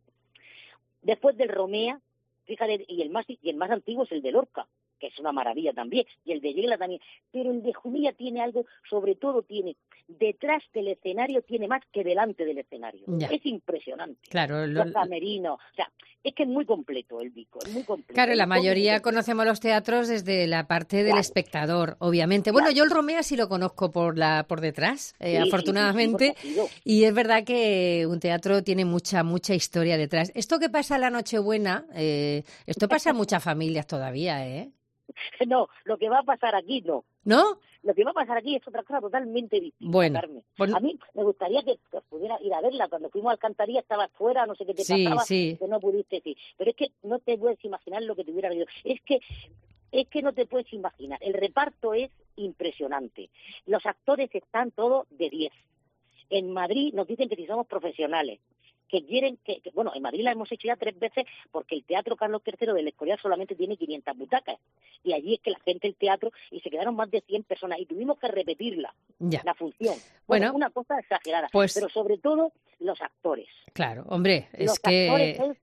Speaker 26: después del Romea, fíjate, y el más y el más antiguo es el de Lorca, que es una maravilla también, y el de Yegla también, pero el de Jumilla tiene algo, sobre todo tiene, detrás del escenario tiene más que delante del escenario.
Speaker 4: Ya.
Speaker 26: Es impresionante.
Speaker 4: Claro, lo-
Speaker 26: Los camerinos, o sea, es que es muy completo el Vico, es muy completo.
Speaker 4: Claro, la
Speaker 26: Es muy
Speaker 4: mayoría
Speaker 26: completo.
Speaker 4: conocemos los teatros desde la parte del
Speaker 26: Claro.
Speaker 4: espectador, obviamente. Bueno,
Speaker 26: Claro.
Speaker 4: yo el Romea sí lo conozco por la por detrás, eh,
Speaker 26: Sí, sí, sí, sí,
Speaker 4: afortunadamente,
Speaker 26: porque ha sido.
Speaker 4: y es verdad que un teatro tiene mucha, mucha historia detrás. Esto que pasa en la Nochebuena, eh, esto pasa en muchas familias todavía, ¿eh?
Speaker 26: No, lo que va a pasar aquí no.
Speaker 4: ¿No?
Speaker 26: Lo que va a pasar aquí es otra cosa totalmente distinta,
Speaker 4: Bueno,
Speaker 26: Carmen.
Speaker 4: pues-
Speaker 26: A mí me gustaría que, que pudiera ir a verla. Cuando fuimos a Alcantarilla estabas fuera, no sé qué te
Speaker 4: Sí,
Speaker 26: pasaba,
Speaker 4: sí.
Speaker 26: que no pudiste decir. Pero es que no te puedes imaginar lo que te hubiera ido. Es que es que no te puedes imaginar. El reparto es impresionante. Los actores están todos de diez. En Madrid nos dicen que si somos profesionales, que quieren que, que- bueno, en Madrid la hemos hecho ya tres veces porque el Teatro Carlos tercero del Escorial solamente tiene quinientas butacas y allí es que la gente el teatro y se quedaron más de cien personas y tuvimos que repetirla,
Speaker 4: Ya.
Speaker 26: la función.
Speaker 4: Bueno,
Speaker 26: Bueno, una cosa exagerada,
Speaker 4: pues-
Speaker 26: pero sobre todo los actores.
Speaker 4: Claro, hombre, es
Speaker 26: los
Speaker 4: que...
Speaker 26: actores es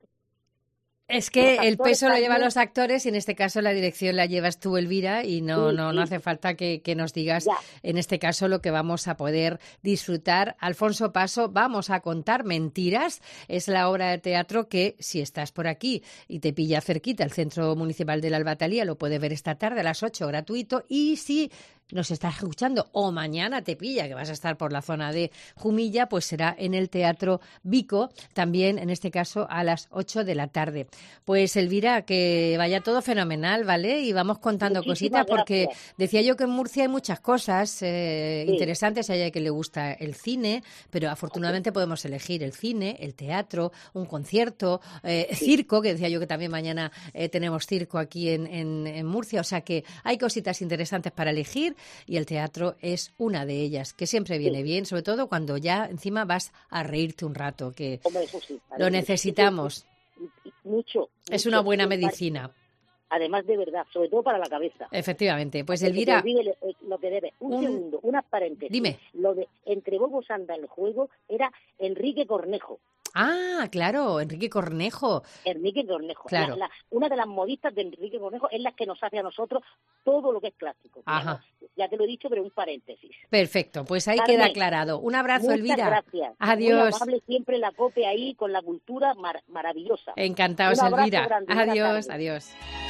Speaker 4: Es que
Speaker 26: Los
Speaker 4: el
Speaker 26: actores
Speaker 4: peso lo llevan
Speaker 26: también-
Speaker 4: los actores y en este caso la dirección la llevas tú, Elvira, y no,
Speaker 26: Sí,
Speaker 4: no,
Speaker 26: sí.
Speaker 4: no hace falta que, que nos digas
Speaker 26: Ya.
Speaker 4: en este caso lo que vamos a poder disfrutar. Alfonso Paso, vamos a contar mentiras. Es la obra de teatro que, si estás por aquí y te pilla cerquita el Centro Municipal de la Albatalía, lo puedes ver esta tarde a las ocho, gratuito. Y si nos estás escuchando o mañana te pilla que vas a estar por la zona de Jumilla, pues será en el Teatro Vico, también en este caso a las ocho de la tarde. Pues Elvira, que vaya todo fenomenal, ¿vale? Y vamos contando
Speaker 26: Muchísimas
Speaker 4: cositas porque
Speaker 26: gracias.
Speaker 4: decía yo que en Murcia hay muchas cosas eh,
Speaker 26: Sí.
Speaker 4: interesantes, hay a que le gusta el cine, pero afortunadamente podemos elegir el cine, el teatro, un concierto, eh, circo, que decía yo que también mañana eh, tenemos circo aquí en, en, en Murcia, o sea que hay cositas interesantes para elegir y el teatro es una de ellas, que siempre viene bien, sobre todo cuando ya encima vas a reírte un rato, que
Speaker 26: Hombre, eso sí,
Speaker 4: lo
Speaker 26: además,
Speaker 4: necesitamos.
Speaker 26: mucho.
Speaker 4: Es
Speaker 26: mucho.
Speaker 4: una buena
Speaker 26: Además-
Speaker 4: medicina,
Speaker 26: Además de verdad, sobre todo para la cabeza.
Speaker 4: efectivamente. Pues
Speaker 26: Que se te
Speaker 4: Elvira,
Speaker 26: olvide le- eh, lo que debe. Un,
Speaker 4: un-
Speaker 26: segundo, unas paréntesis.
Speaker 4: Dime.
Speaker 26: Lo de entre bobos anda el juego era Enrique Cornejo.
Speaker 4: ah, claro, Enrique Cornejo.
Speaker 26: Enrique Cornejo.
Speaker 4: Claro.
Speaker 26: La- la- una de las modistas de Enrique Cornejo es la que nos hace a nosotros todo lo que es clásico.
Speaker 4: Ajá.
Speaker 26: Ya, ya te lo he dicho, pero un paréntesis.
Speaker 4: Perfecto, pues ahí
Speaker 26: Carmen,
Speaker 4: queda aclarado. Un abrazo,
Speaker 26: Muchas
Speaker 4: Elvira.
Speaker 26: gracias. Muy
Speaker 4: Adiós.
Speaker 26: amable siempre la COPE ahí con la cultura mar- maravillosa.
Speaker 4: Encantados,
Speaker 26: Un abrazo
Speaker 4: Elvira.
Speaker 26: grande, buena
Speaker 4: Adiós,
Speaker 26: tarde.
Speaker 4: adiós.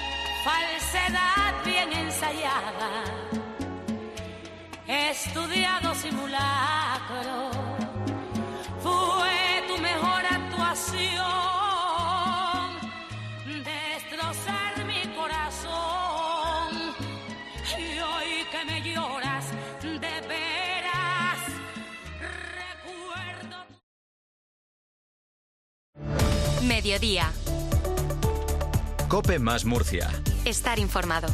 Speaker 16: Falsedad bien ensayada, estudiado simulacro, fue tu mejor actuación, destrozar mi corazón, y hoy que me lloras de veras, recuerdo.
Speaker 3: Mediodía.
Speaker 2: Cope más Murcia.
Speaker 3: Estar informado.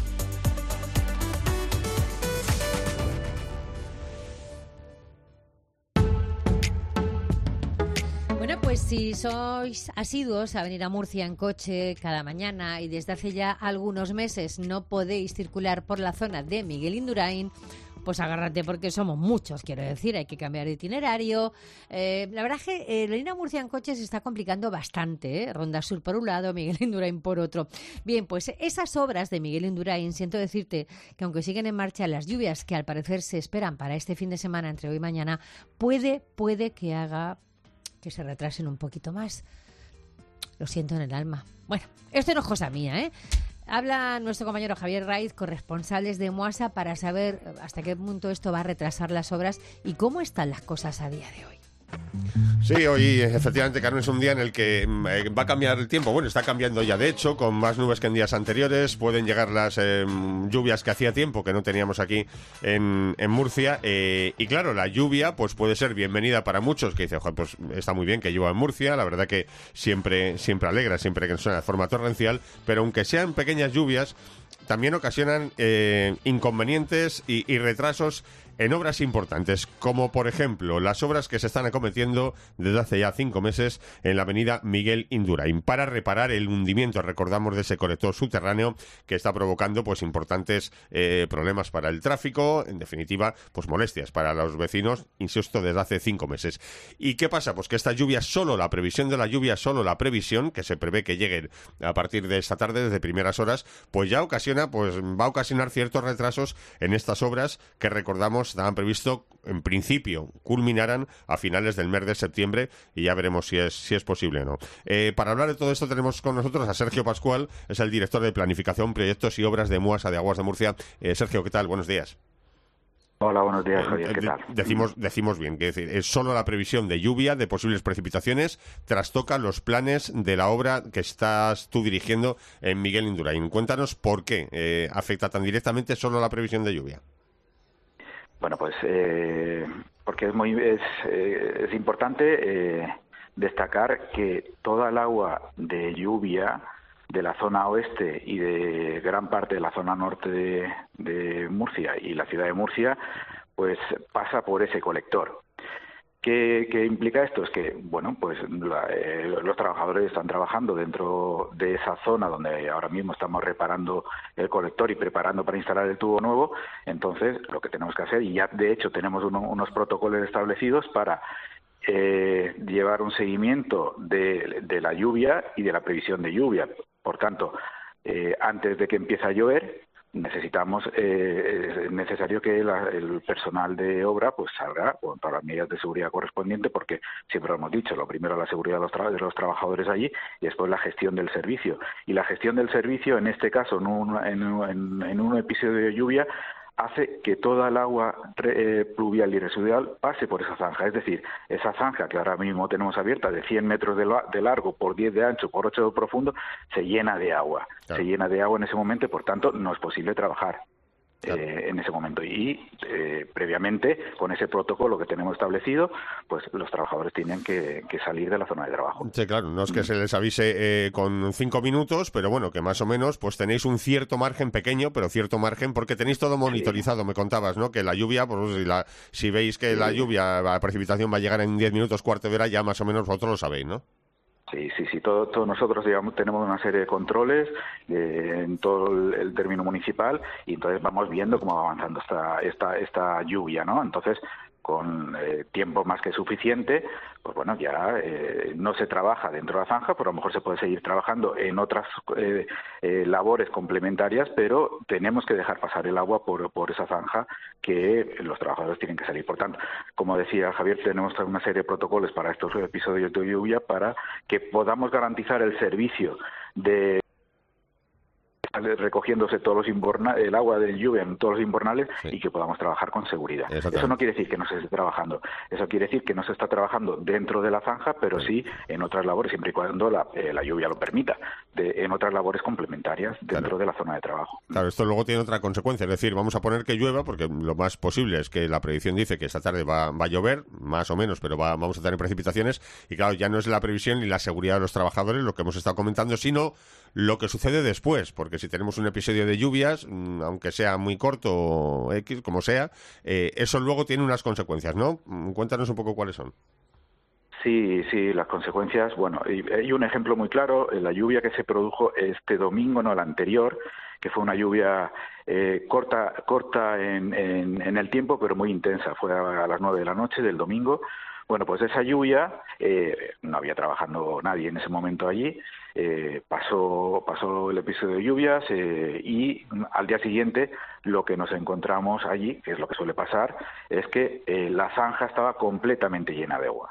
Speaker 4: Bueno, pues si sois asiduos a venir a Murcia en coche cada mañana y desde hace ya algunos meses no podéis circular por la zona de Miguel Indurain, pues agárrate porque somos muchos, quiero decir, hay que cambiar de itinerario. Eh, la verdad es que eh, venir a Murcia en coche se está complicando bastante, ¿eh? Ronda Sur por un lado, Miguel Indurain por otro. Bien, pues esas obras de Miguel Indurain, siento decirte que aunque siguen en marcha las lluvias que al parecer se esperan para este fin de semana, entre hoy y mañana, puede, puede que haga que se retrasen un poquito más. Lo siento en el alma. Bueno, esto no es cosa mía, ¿eh? Habla nuestro compañero Javier Raiz, corresponsales de Moasa, para saber hasta qué punto esto va a retrasar las obras y cómo están las cosas a día de hoy.
Speaker 1: Sí, hoy efectivamente, Carmen, es un día en el que eh, va a cambiar el tiempo. Bueno, está cambiando ya, de hecho, con más nubes que en días anteriores. Pueden llegar las eh, lluvias que hacía tiempo que no teníamos aquí en, en Murcia. Eh, y claro, la lluvia pues puede ser bienvenida para muchos, que dicen, joder, pues está muy bien que llueva en Murcia. La verdad que siempre, siempre alegra, siempre que suena de forma torrencial. Pero aunque sean pequeñas lluvias, también ocasionan eh, inconvenientes y, y retrasos en obras importantes, como por ejemplo las obras que se están acometiendo desde hace ya cinco meses en la avenida Miguel Indurain para reparar el hundimiento, recordamos, de ese colector subterráneo que está provocando pues importantes eh, problemas para el tráfico, en definitiva pues molestias para los vecinos, insisto, desde hace cinco meses. ¿Y qué pasa? Pues que esta lluvia, solo la previsión de la lluvia, solo la previsión, que se prevé que lleguen a partir de esta tarde, desde primeras horas, pues ya ocasiona, pues va a ocasionar ciertos retrasos en estas obras que, recordamos, estaban previsto, en principio, culminarán a finales del mes de septiembre, y ya veremos si es si es posible o no. Eh, para hablar de todo esto tenemos con nosotros a Sergio Pascual, es el director de Planificación, Proyectos y Obras de Moasa de Aguas de Murcia. Eh, Sergio, ¿qué tal? Buenos días.
Speaker 19: Hola, buenos días, Javier, ¿qué tal?
Speaker 1: Decimos, decimos bien, que es decir, es solo la previsión de lluvia, de posibles precipitaciones, trastoca los planes de la obra que estás tú dirigiendo en Miguel Indurain. Cuéntanos por qué eh, afecta tan directamente solo la previsión de lluvia.
Speaker 19: Bueno, pues eh, porque es muy es, eh, es importante eh, destacar que toda el agua de lluvia de la zona oeste y de gran parte de la zona norte de, de Murcia y la ciudad de Murcia, pues pasa por ese colector. ¿Qué, qué implica esto? Es que, bueno, pues la, eh, los trabajadores están trabajando dentro de esa zona donde ahora mismo estamos reparando el colector y preparando para instalar el tubo nuevo. Entonces, lo que tenemos que hacer, y ya de hecho tenemos uno, unos protocolos establecidos para eh, llevar un seguimiento de, de la lluvia y de la previsión de lluvia. Por tanto, eh, antes de que empiece a llover, necesitamos, eh, es necesario que la, el personal de obra pues salga con todas las medidas de seguridad correspondientes, porque siempre lo hemos dicho, lo primero la seguridad de los, tra de los trabajadores allí y después la gestión del servicio. Y la gestión del servicio, en este caso, en un, en, en, en un episodio de lluvia, hace que toda el agua eh, pluvial y residual pase por esa zanja. Es decir, esa zanja que ahora mismo tenemos abierta de cien metros de, la, de largo por diez de ancho por ocho de profundo, se llena de agua. Claro. Se llena de agua en ese momento y, por tanto, no es posible trabajar. Claro. Eh, en ese momento y eh, previamente con ese protocolo que tenemos establecido, pues los trabajadores tienen que, que salir de la zona de trabajo.
Speaker 1: Sí, claro, no es que se les avise eh, con cinco minutos, pero bueno, que más o menos pues tenéis un cierto margen pequeño, pero cierto margen, porque tenéis todo monitorizado. Sí. Me contabas, ¿no? Que la lluvia, pues si, la, si veis que sí. la lluvia, la precipitación va a llegar en diez minutos, cuarto de hora, ya más o menos vosotros lo sabéis, ¿no?
Speaker 19: Sí, sí, sí. Todo, todo nosotros, digamos, tenemos una serie de controles eh, en todo el, el término municipal y entonces vamos viendo cómo va avanzando esta, esta, esta lluvia, ¿no? Entonces, con eh, tiempo más que suficiente, pues bueno, ya eh, no se trabaja dentro de la zanja, pero a lo mejor se puede seguir trabajando en otras eh, eh, labores complementarias, pero tenemos que dejar pasar el agua por, por esa zanja que los trabajadores tienen que salir. Por tanto, como decía Javier, tenemos una serie de protocolos para estos episodios de lluvia para que podamos garantizar el servicio de recogiéndose todos los inborna el agua de lluvia en todos los invernales, sí. y que podamos trabajar con seguridad. Eso no quiere decir que no se esté trabajando, eso quiere decir que no se está trabajando dentro de la zanja, pero sí en otras labores, siempre y cuando la, eh, la lluvia lo permita, de, en otras labores complementarias dentro claro. de la zona de trabajo.
Speaker 1: Claro, esto luego tiene otra consecuencia, es decir, vamos a poner que llueva, porque lo más posible es que la predicción dice que esta tarde va, va a llover, más o menos, pero va, vamos a tener precipitaciones, y claro, ya no es la previsión ni la seguridad de los trabajadores, lo que hemos estado comentando, sino lo que sucede después, porque si tenemos un episodio de lluvias, aunque sea muy corto, X, como sea, eh, eso luego tiene unas consecuencias, ¿no? Cuéntanos un poco cuáles son.
Speaker 19: Sí, sí, las consecuencias, bueno, hay un ejemplo muy claro, la lluvia que se produjo este domingo, no el anterior, que fue una lluvia eh, corta corta en, en, en el tiempo, pero muy intensa, fue a las nueve de la noche del domingo. Bueno, pues esa lluvia, eh, no había trabajando nadie en ese momento allí, eh, pasó, pasó el episodio de lluvias eh, y al día siguiente lo que nos encontramos allí, que es lo que suele pasar, es que eh, la zanja estaba completamente llena de agua.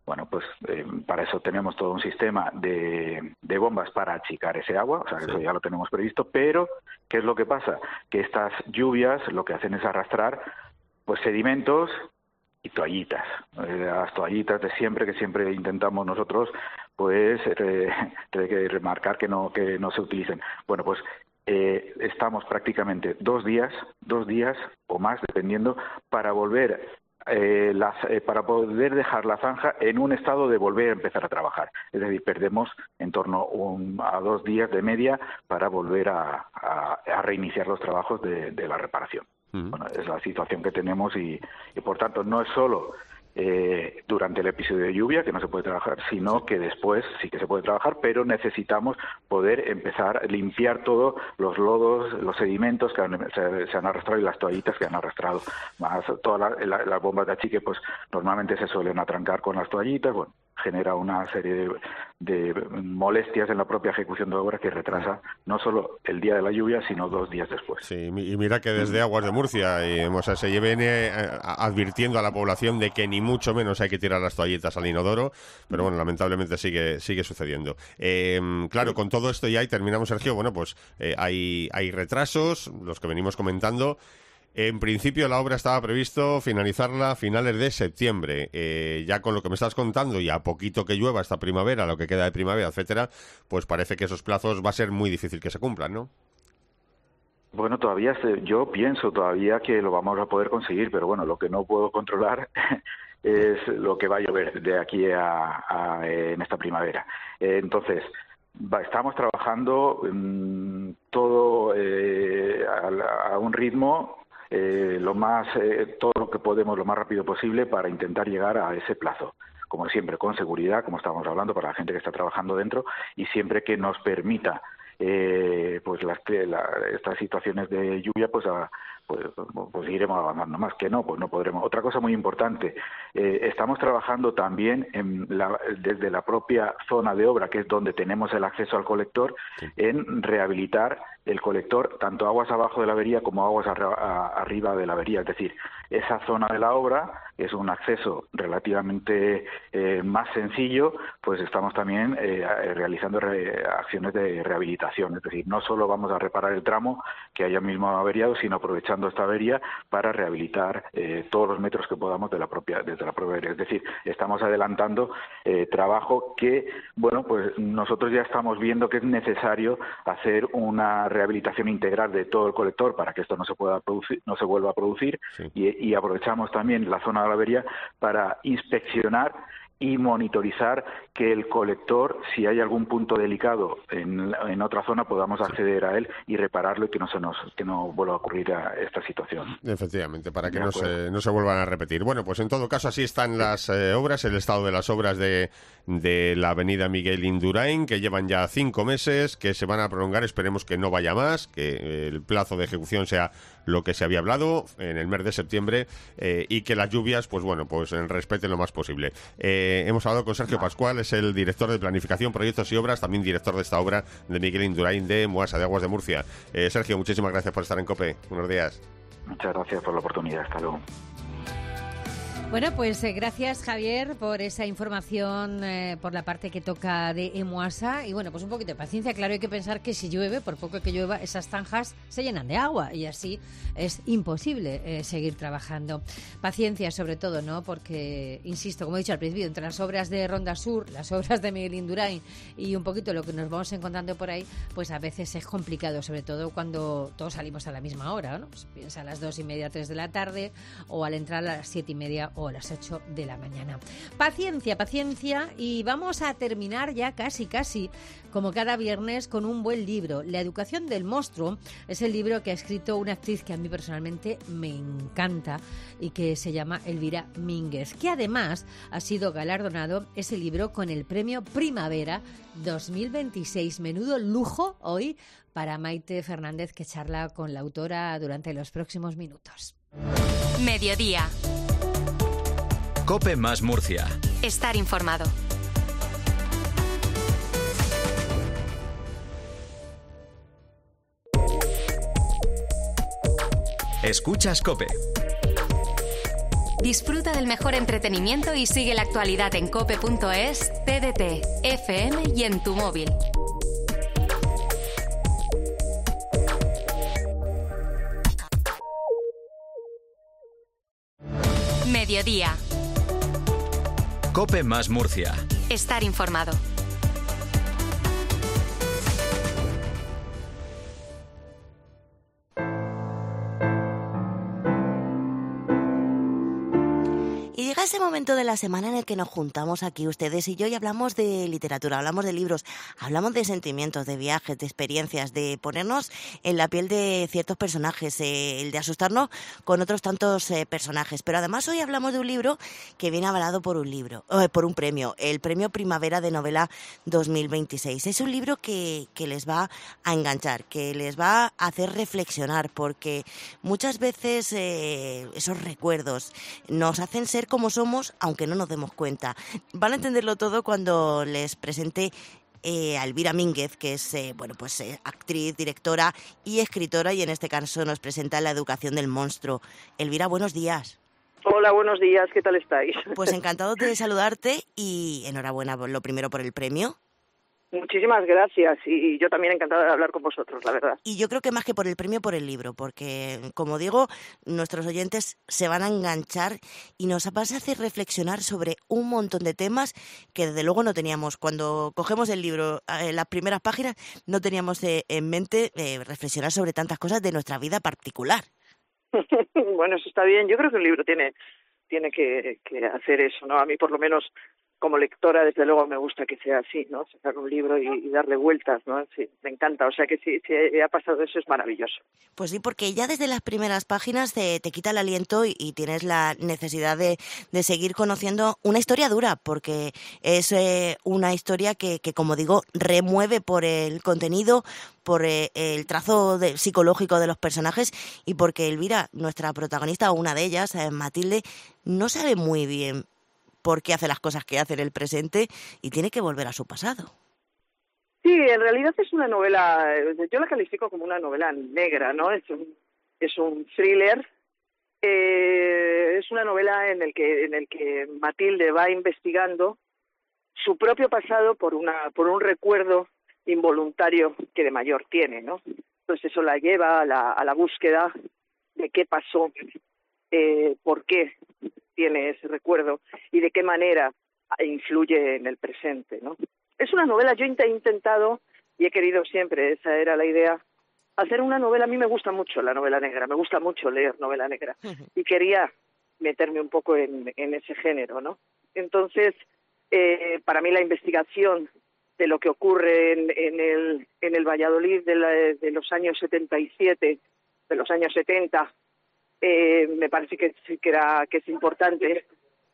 Speaker 19: Bueno, pues eh, para eso tenemos todo un sistema de, de bombas para achicar ese agua, o sea, que sí. Eso ya lo tenemos previsto, pero ¿qué es lo que pasa? Que estas lluvias lo que hacen es arrastrar pues sedimentos y toallitas, eh, las toallitas de siempre, que siempre intentamos nosotros pues eh, eh, remarcar que no, que no se utilicen. Bueno, pues eh, estamos prácticamente dos días, dos días o más, dependiendo, para volver Eh, las, eh, para poder dejar la zanja en un estado de volver a empezar a trabajar. Es decir, perdemos en torno un, a dos días de media para volver a, a, a reiniciar los trabajos de, de la reparación. Mm. Bueno, es la situación que tenemos y, y por tanto no es solo eh, durante el episodio de lluvia que no se puede trabajar, sino que después sí que se puede trabajar, pero necesitamos poder empezar a limpiar todos los lodos, los sedimentos que han, se, se han arrastrado y las toallitas que han arrastrado. Más todas la, la, las bombas de achique, pues normalmente se suelen atrancar con las toallitas, bueno, genera una serie de, de molestias en la propia ejecución de obra que retrasa no solo el día de la lluvia, sino dos días después.
Speaker 1: Sí, y mira que desde Aguas de Murcia y, o sea, se viene advirtiendo a la población de que ni mucho menos hay que tirar las toallitas al inodoro, pero bueno, lamentablemente sigue sigue sucediendo. Eh, claro, con todo esto ya, y terminamos, Sergio, bueno, pues eh, hay, hay retrasos, los que venimos comentando. En principio la obra estaba previsto finalizarla a finales de septiembre. Eh, ya con lo que me estás contando y a poquito que llueva esta primavera, lo que queda de primavera, etcétera, pues parece que esos plazos va a ser muy difícil que se cumplan, ¿no?
Speaker 19: Bueno, todavía se, yo pienso todavía que lo vamos a poder conseguir, pero bueno, lo que no puedo controlar es lo que va a llover de aquí a, a en esta primavera. Eh, entonces, va, estamos trabajando mmm, todo eh, a, a un ritmo Eh, lo más eh, todo lo que podemos lo más rápido posible para intentar llegar a ese plazo, como siempre con seguridad, como estábamos hablando, para la gente que está trabajando dentro, y siempre que nos permita eh, pues las la, estas situaciones de lluvia, pues a, pues, pues iremos avanzando. Más que no, pues no podremos. Otra cosa muy importante, eh, estamos trabajando también en la, desde la propia zona de obra, que es donde tenemos el acceso al colector, sí, en rehabilitar el colector tanto aguas abajo de la avería como aguas a, a, arriba de la avería. Es decir, esa zona de la obra es un acceso relativamente eh, más sencillo, pues estamos también eh, realizando re, acciones de rehabilitación. Es decir, no solo vamos a reparar el tramo que haya mismo averiado, sino aprovechando esta avería para rehabilitar eh, todos los metros que podamos de la propia, desde la propia avería. Es decir, estamos adelantando eh, trabajo que, bueno, pues nosotros ya estamos viendo que es necesario hacer una rehabilitación integral de todo el colector para que esto no se pueda producir, no se vuelva a producir, sí, y, y aprovechamos también la zona de la avería para inspeccionar y monitorizar que el colector, si hay algún punto delicado en, en otra zona, podamos acceder a él y repararlo y que no se nos que no vuelva a ocurrir a esta situación.
Speaker 1: Efectivamente, para que no se, no se vuelvan a repetir. Bueno, pues en todo caso así están las eh, obras, el estado de las obras de, de la avenida Miguel Indurain, que llevan ya cinco meses, que se van a prolongar, esperemos que no vaya más, que el plazo de ejecución sea lo que se había hablado en el mes de septiembre, eh, y que las lluvias, pues bueno, pues respeten lo más posible. Eh, hemos hablado con Sergio Pascual, es el director de Planificación, Proyectos y Obras, también director de esta obra de Miguel Indurain de Moasa, de Aguas de Murcia. Eh, Sergio, muchísimas gracias por estar en COPE. Buenos días.
Speaker 19: Muchas gracias por la oportunidad. Hasta luego.
Speaker 4: Bueno, pues eh, gracias, Javier, por esa información, eh, por la parte que toca de Emuasa. Y bueno, pues un poquito de paciencia. Claro, hay que pensar que si llueve, por poco que llueva, esas zanjas se llenan de agua y así es imposible eh, seguir trabajando. Paciencia sobre todo, ¿no? Porque, insisto, como he dicho al principio, entre las obras de Ronda Sur, las obras de Miguel Indurain y un poquito lo que nos vamos encontrando por ahí, pues a veces es complicado, sobre todo cuando todos salimos a la misma hora, ¿no? Pues piensa a las dos y media, tres de la tarde, o al entrar a las siete y media o a las ocho de la mañana. Paciencia, paciencia, y vamos a terminar ya casi, casi, como cada viernes, con un buen libro. La educación del monstruo es el libro que ha escrito una actriz que a mí personalmente me encanta y que se llama Elvira Mínguez, que además ha sido galardonado ese libro con el premio Primavera dos mil veintiséis. Menudo lujo hoy para Maite Fernández, que charla con la autora durante los próximos minutos.
Speaker 3: Mediodía.
Speaker 2: COPE más Murcia.
Speaker 3: Estar informado.
Speaker 2: Escuchas COPE.
Speaker 3: Disfruta del mejor entretenimiento y sigue la actualidad en cope punto es, T D T, F M y en tu móvil. Mediodía.
Speaker 2: Cope más Murcia.
Speaker 3: Estar informado.
Speaker 9: Y llega ese momento de la semana en el que nos juntamos aquí ustedes y yo y hablamos de literatura, hablamos de libros, hablamos de sentimientos, de viajes, de experiencias, de ponernos en la piel de ciertos personajes, eh, el de asustarnos con otros tantos eh, personajes. Pero además hoy hablamos de un libro que viene avalado por un libro, eh, por un premio, el Premio Primavera de Novela dos mil veintiséis. Es un libro que, que les va a enganchar, que les va a hacer reflexionar, porque muchas veces eh, esos recuerdos nos hacen ser como somos, aunque no nos demos cuenta. Van a entenderlo todo cuando les presente eh, a Elvira Mínguez, que es eh, bueno, pues eh, actriz, directora y escritora, y en este caso nos presenta La educación del monstruo. Elvira, buenos días.
Speaker 5: Hola, buenos días, ¿qué tal estáis?
Speaker 9: Pues encantado de saludarte y enhorabuena lo primero por el premio.
Speaker 5: Muchísimas gracias y yo también encantada de hablar con vosotros, la verdad.
Speaker 9: Y yo creo que más que por el premio, por el libro, porque, como digo, nuestros oyentes se van a enganchar y nos vas a hacer reflexionar sobre un montón de temas que desde luego no teníamos. Cuando cogemos el libro, en las primeras páginas, no teníamos eh, en mente eh, reflexionar sobre tantas cosas de nuestra vida particular.
Speaker 5: Bueno, eso está bien. Yo creo que un libro tiene, tiene que, que hacer eso, ¿no? A mí, por lo menos, como lectora, desde luego me gusta que sea así, ¿no? Sacar un libro y, y darle vueltas, ¿no? Sí, me encanta. O sea que si, si ha pasado eso es maravilloso.
Speaker 9: Pues sí, porque ya desde las primeras páginas te, te quita el aliento y, y tienes la necesidad de, de seguir conociendo una historia dura, porque es eh, una historia que, que, como digo, remueve por el contenido, por eh, el trazo de, psicológico de los personajes y porque Elvira, nuestra protagonista, o una de ellas, eh, Matilde, no sabe muy bien por qué hace las cosas que hace en el presente y tiene que volver a su pasado.
Speaker 5: Sí, en realidad es una novela, yo la califico como una novela negra, ¿no? Es un, es un thriller, eh, es una novela en el que en el que Matilde va investigando su propio pasado por una por un recuerdo involuntario que de mayor tiene, ¿no? Entonces eso la lleva a la, a la búsqueda de qué pasó, eh, por qué tiene ese recuerdo y de qué manera influye en el presente, ¿no? Es una novela, yo he intentado y he querido siempre, esa era la idea, hacer una novela. A mí me gusta mucho la novela negra, me gusta mucho leer novela negra y quería meterme un poco en, en ese género, ¿no? Entonces, eh, para mí la investigación de lo que ocurre en, en el en el Valladolid de, la, de los años setenta y siete, de los años setenta, Eh, me parece que sí que era que es importante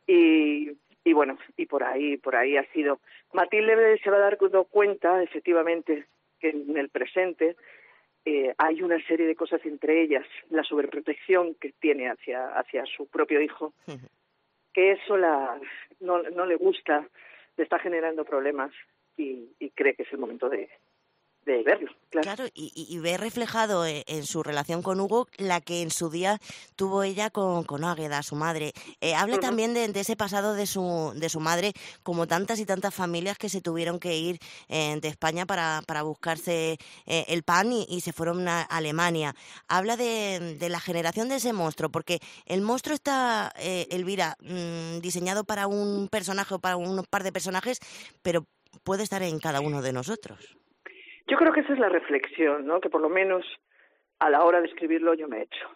Speaker 5: y, y bueno y por ahí por ahí ha sido. Matilde se va a dar cuenta efectivamente que en el presente eh, hay una serie de cosas, entre ellas la sobreprotección que tiene hacia hacia su propio hijo, que eso la no no le gusta, le está generando problemas y, y cree que es el momento de de verlo, claro.
Speaker 9: Claro, y, y ve reflejado en, en su relación con Hugo la que en su día tuvo ella con, con Águeda, su madre. Eh, habla uh-huh. también de, de ese pasado de su de su madre, como tantas y tantas familias que se tuvieron que ir eh, de España para, para buscarse eh, el pan y, y se fueron a Alemania. Habla de, de la generación de ese monstruo, porque el monstruo está, eh, Elvira, mmm, diseñado para un personaje o para un par de personajes, pero puede estar en cada uno de nosotros.
Speaker 5: Yo creo que esa es la reflexión, ¿no? Que por lo menos a la hora de escribirlo yo me he hecho.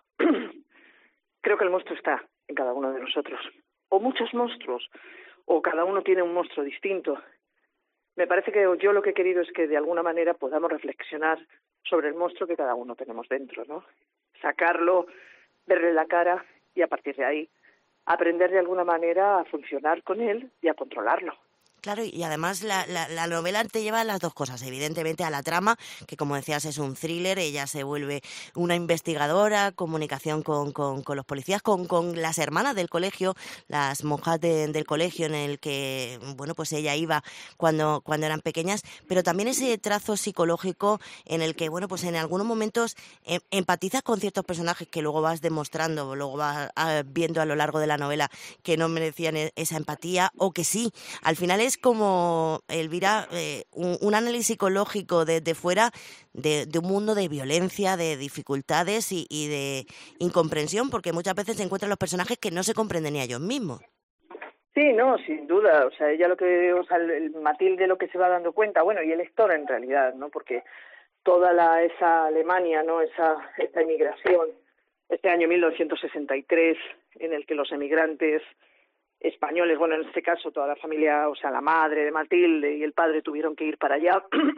Speaker 5: Creo que el monstruo está en cada uno de nosotros, o muchos monstruos, o cada uno tiene un monstruo distinto. Me parece que yo lo que he querido es que de alguna manera podamos reflexionar sobre el monstruo que cada uno tenemos dentro, ¿no? Sacarlo, verle la cara y a partir de ahí aprender de alguna manera a funcionar con él y a controlarlo.
Speaker 9: Claro, y además la, la, la novela te lleva a las dos cosas, evidentemente a la trama, que como decías es un thriller, ella se vuelve una investigadora, comunicación con, con, con los policías, con, con las hermanas del colegio, las monjas de, del colegio en el que, bueno, pues ella iba cuando, cuando eran pequeñas, pero también ese trazo psicológico en el que, bueno, pues en algunos momentos em, empatizas con ciertos personajes que luego vas demostrando, luego vas a, viendo a lo largo de la novela que no merecían esa empatía o que sí. Al final es como, Elvira, eh, un, un análisis psicológico desde fuera de, de un mundo de violencia, de dificultades y, y de incomprensión, porque muchas veces se encuentran los personajes que no se comprenden ni a ellos mismos.
Speaker 5: Sí, no, sin duda. O sea, ella lo que, o sea, el, el Matilde lo que se va dando cuenta, bueno, y el lector en realidad, ¿no? Porque toda la esa Alemania, ¿no? Esa esta emigración, este año mil novecientos sesenta y tres, en el que los emigrantes españoles, bueno, en este caso toda la familia, o sea, la madre de Matilde y el padre tuvieron que ir para allá.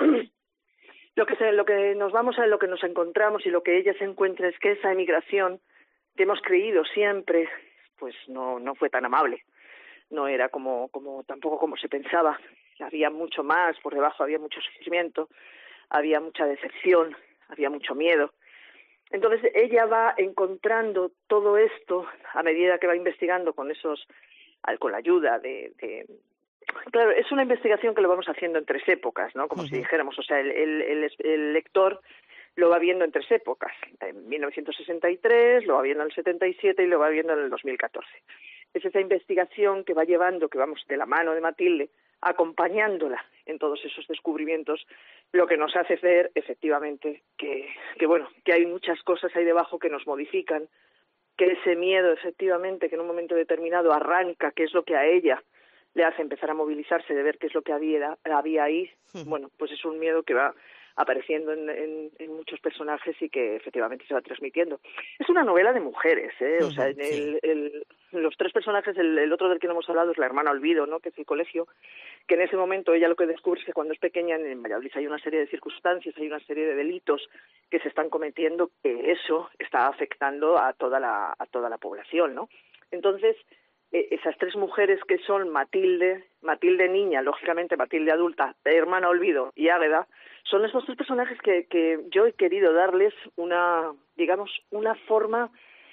Speaker 5: Lo que se, lo que nos vamos a lo que nos encontramos y lo que ella se encuentra es que esa emigración que hemos creído siempre, pues no no fue tan amable, no era como como tampoco como se pensaba, había mucho más por debajo, había mucho sufrimiento, había mucha decepción, había mucho miedo. Entonces ella va encontrando todo esto a medida que va investigando con esos con la ayuda de, de... Claro, es una investigación que lo vamos haciendo en tres épocas, ¿no? Como uh-huh. si dijéramos, o sea, el, el, el, el lector lo va viendo en tres épocas. En mil novecientos sesenta y tres, lo va viendo en el setenta y siete y lo va viendo en el dos mil catorce. Es esa investigación que va llevando, que vamos de la mano de Matilde, acompañándola en todos esos descubrimientos, lo que nos hace ver, efectivamente, que, que bueno, que hay muchas cosas ahí debajo que nos modifican, que ese miedo, efectivamente, que en un momento determinado arranca, que es lo que a ella le hace empezar a movilizarse de ver qué es lo que había, había ahí, bueno, pues es un miedo que va apareciendo en, en, en muchos personajes y que efectivamente se va transmitiendo. Es una novela de mujeres, ¿eh? O sea, en el, el, los tres personajes, el, el otro del que no hemos hablado es la hermana Olvido, ¿no? Que es el colegio, que en ese momento ella lo que descubre es que cuando es pequeña en Valladolid hay una serie de circunstancias, hay una serie de delitos que se están cometiendo, que eso está afectando a toda la, a toda la población, ¿no? Entonces, eh, esas tres mujeres que son Matilde, Matilde niña, lógicamente Matilde adulta, hermana Olvido y Águeda, son esos tres personajes que, que yo he querido darles una, digamos, una forma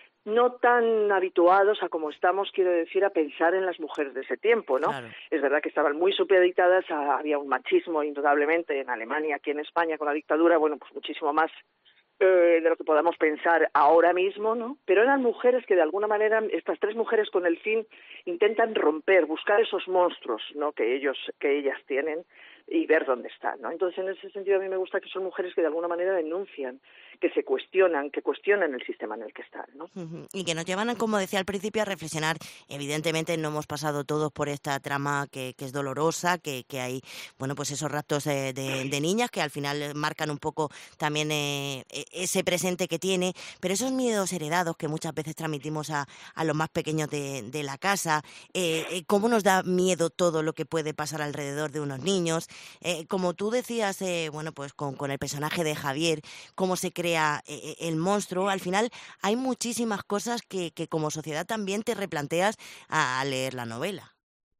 Speaker 5: no tan habituados a como estamos, quiero decir, a pensar en las mujeres de ese tiempo, ¿no? Claro. Es verdad que estaban muy supeditadas, a, había un machismo indudablemente en Alemania, aquí en España con la dictadura, bueno, pues muchísimo más eh, de lo que podamos pensar ahora mismo, ¿no? Pero eran mujeres que de alguna manera, estas tres mujeres con el fin intentan romper, buscar esos monstruos, ¿no? Que ellos, que ellas tienen y ver dónde están, ¿no? Entonces, en ese sentido, a mí me gusta que son mujeres que de alguna manera denuncian, que se cuestionan, que cuestionan el sistema en el que están, ¿no?
Speaker 9: Uh-huh. Y que nos llevan, como decía al principio, a reflexionar. Evidentemente no hemos pasado todos por esta trama que, que es dolorosa, que, que hay, bueno, pues esos raptos de, de, de niñas que al final marcan un poco también eh, ese presente que tiene, pero esos miedos heredados que muchas veces transmitimos a, a los más pequeños de, de la casa, eh, eh, cómo nos da miedo todo lo que puede pasar alrededor de unos niños. Eh, como tú decías, eh, bueno, pues con, con el personaje de Javier, cómo se crea eh, el monstruo, al final hay muchísimas cosas que, que como sociedad también te replanteas a, a leer la novela.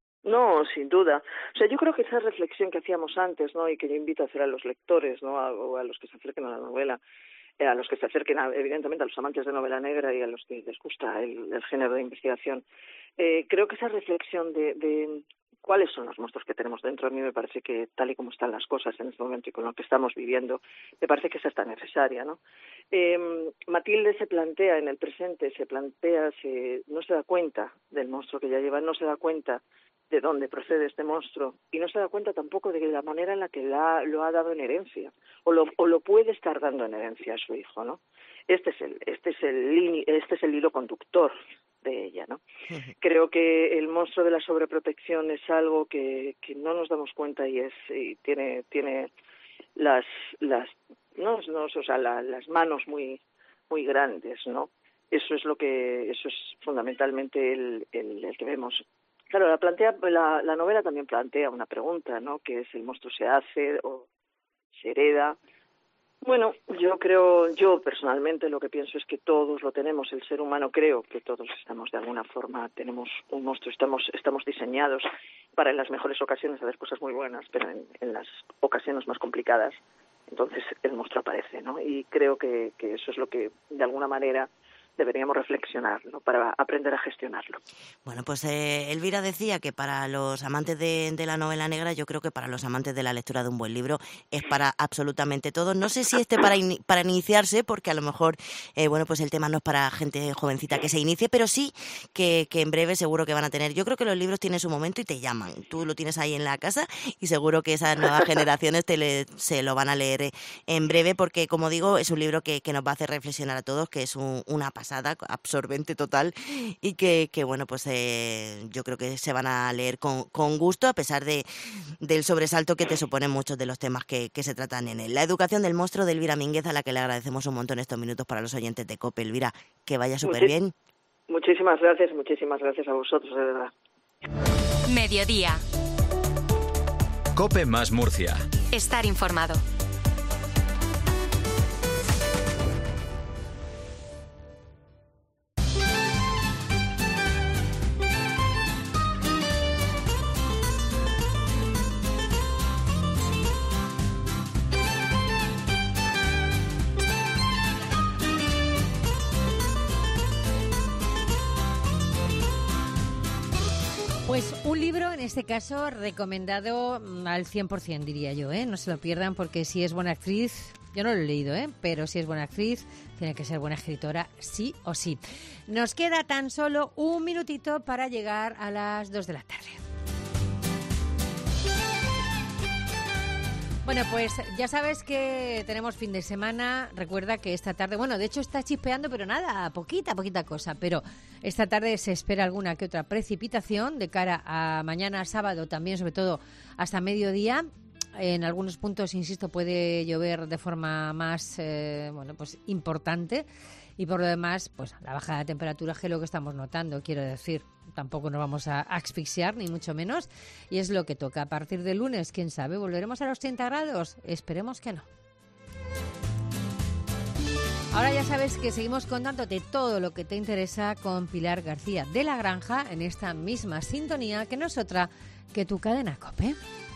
Speaker 5: No, sin duda. O sea, yo creo que esa reflexión que hacíamos antes, ¿no? Y que yo invito a hacer a los lectores, ¿no? A, o a los que se acerquen a la novela, eh, a los que se acerquen, a, evidentemente, a los amantes de novela negra y a los que les gusta el, el género de investigación. Eh, creo que esa reflexión de... de ¿cuáles son los monstruos que tenemos dentro? A mí me parece que, tal y como están las cosas en este momento y con lo que estamos viviendo, me parece que esa está necesaria, ¿no? Eh, Matilde se plantea en el presente, se plantea, se, no se da cuenta del monstruo que ya lleva, no se da cuenta de dónde procede este monstruo y no se da cuenta tampoco de la manera en la que la, lo ha dado en herencia o lo, o lo puede estar dando en herencia a su hijo, ¿no? Este es el, este es el, este es el hilo conductor de ella, ¿no? Creo que el monstruo de la sobreprotección es algo que, que no nos damos cuenta y es y tiene tiene las las no, no o sea la, las manos muy muy grandes, ¿no? Eso es lo que eso es fundamentalmente el, el, el que vemos. Claro, la plantea la, la novela también plantea una pregunta, ¿no? Que es, ¿el monstruo se hace o se hereda? Bueno, yo creo, yo personalmente lo que pienso es que todos lo tenemos, el ser humano creo que todos estamos de alguna forma, tenemos un monstruo, estamos estamos diseñados para en las mejores ocasiones hacer cosas muy buenas, pero en, en las ocasiones más complicadas, entonces el monstruo aparece, ¿no? Y creo que, que eso es lo que, de alguna manera, deberíamos reflexionar, ¿no?, para aprender a gestionarlo.
Speaker 9: Bueno, pues eh, Elvira decía que para los amantes de, de la novela negra, yo creo que para los amantes de la lectura de un buen libro es para absolutamente todos. No sé si este para, in, para iniciarse, porque a lo mejor eh, bueno, pues el tema no es para gente jovencita que se inicie, pero sí que, que en breve seguro que van a tener. Yo creo que los libros tienen su momento y te llaman. Tú lo tienes ahí en la casa y seguro que esas nuevas generaciones te le, se lo van a leer en breve, porque, como digo, es un libro que, que nos va a hacer reflexionar a todos, que es un, una pasada, absorbente total, y que, que bueno, pues eh, yo creo que se van a leer con, con gusto, a pesar de del sobresalto que te suponen muchos de los temas que, que se tratan en él. La educación del monstruo, de Elvira Mínguez, a la que le agradecemos un montón estos minutos para los oyentes de COPE. Elvira, que vaya súper bien.
Speaker 5: Muchísimas gracias, muchísimas gracias a vosotros, de verdad.
Speaker 3: Mediodía.
Speaker 2: COPE más Murcia.
Speaker 3: Estar informado.
Speaker 4: Pues un libro, en este caso, recomendado al cien por ciento, diría yo, ¿eh? No se lo pierdan, porque si es buena actriz, yo no lo he leído, ¿eh? Pero si es buena actriz, tiene que ser buena escritora, sí o sí. Nos queda tan solo un minutito para llegar a las dos de la tarde. Bueno, pues ya sabes que tenemos fin de semana. Recuerda que esta tarde, bueno, de hecho está chispeando, pero nada, poquita, poquita cosa. Pero esta tarde se espera alguna que otra precipitación de cara a mañana sábado, también sobre todo hasta mediodía. En algunos puntos, insisto, puede llover de forma más, eh, bueno, pues importante. Y por lo demás, pues la bajada de temperatura, que es lo que estamos notando, quiero decir. Tampoco nos vamos a asfixiar, ni mucho menos. Y es lo que toca. A partir del lunes, quién sabe, ¿volveremos a los treinta grados? Esperemos que no. Ahora ya sabes que seguimos contándote todo lo que te interesa con Pilar García de la Granja, en esta misma sintonía, que no es otra que tu cadena COPE.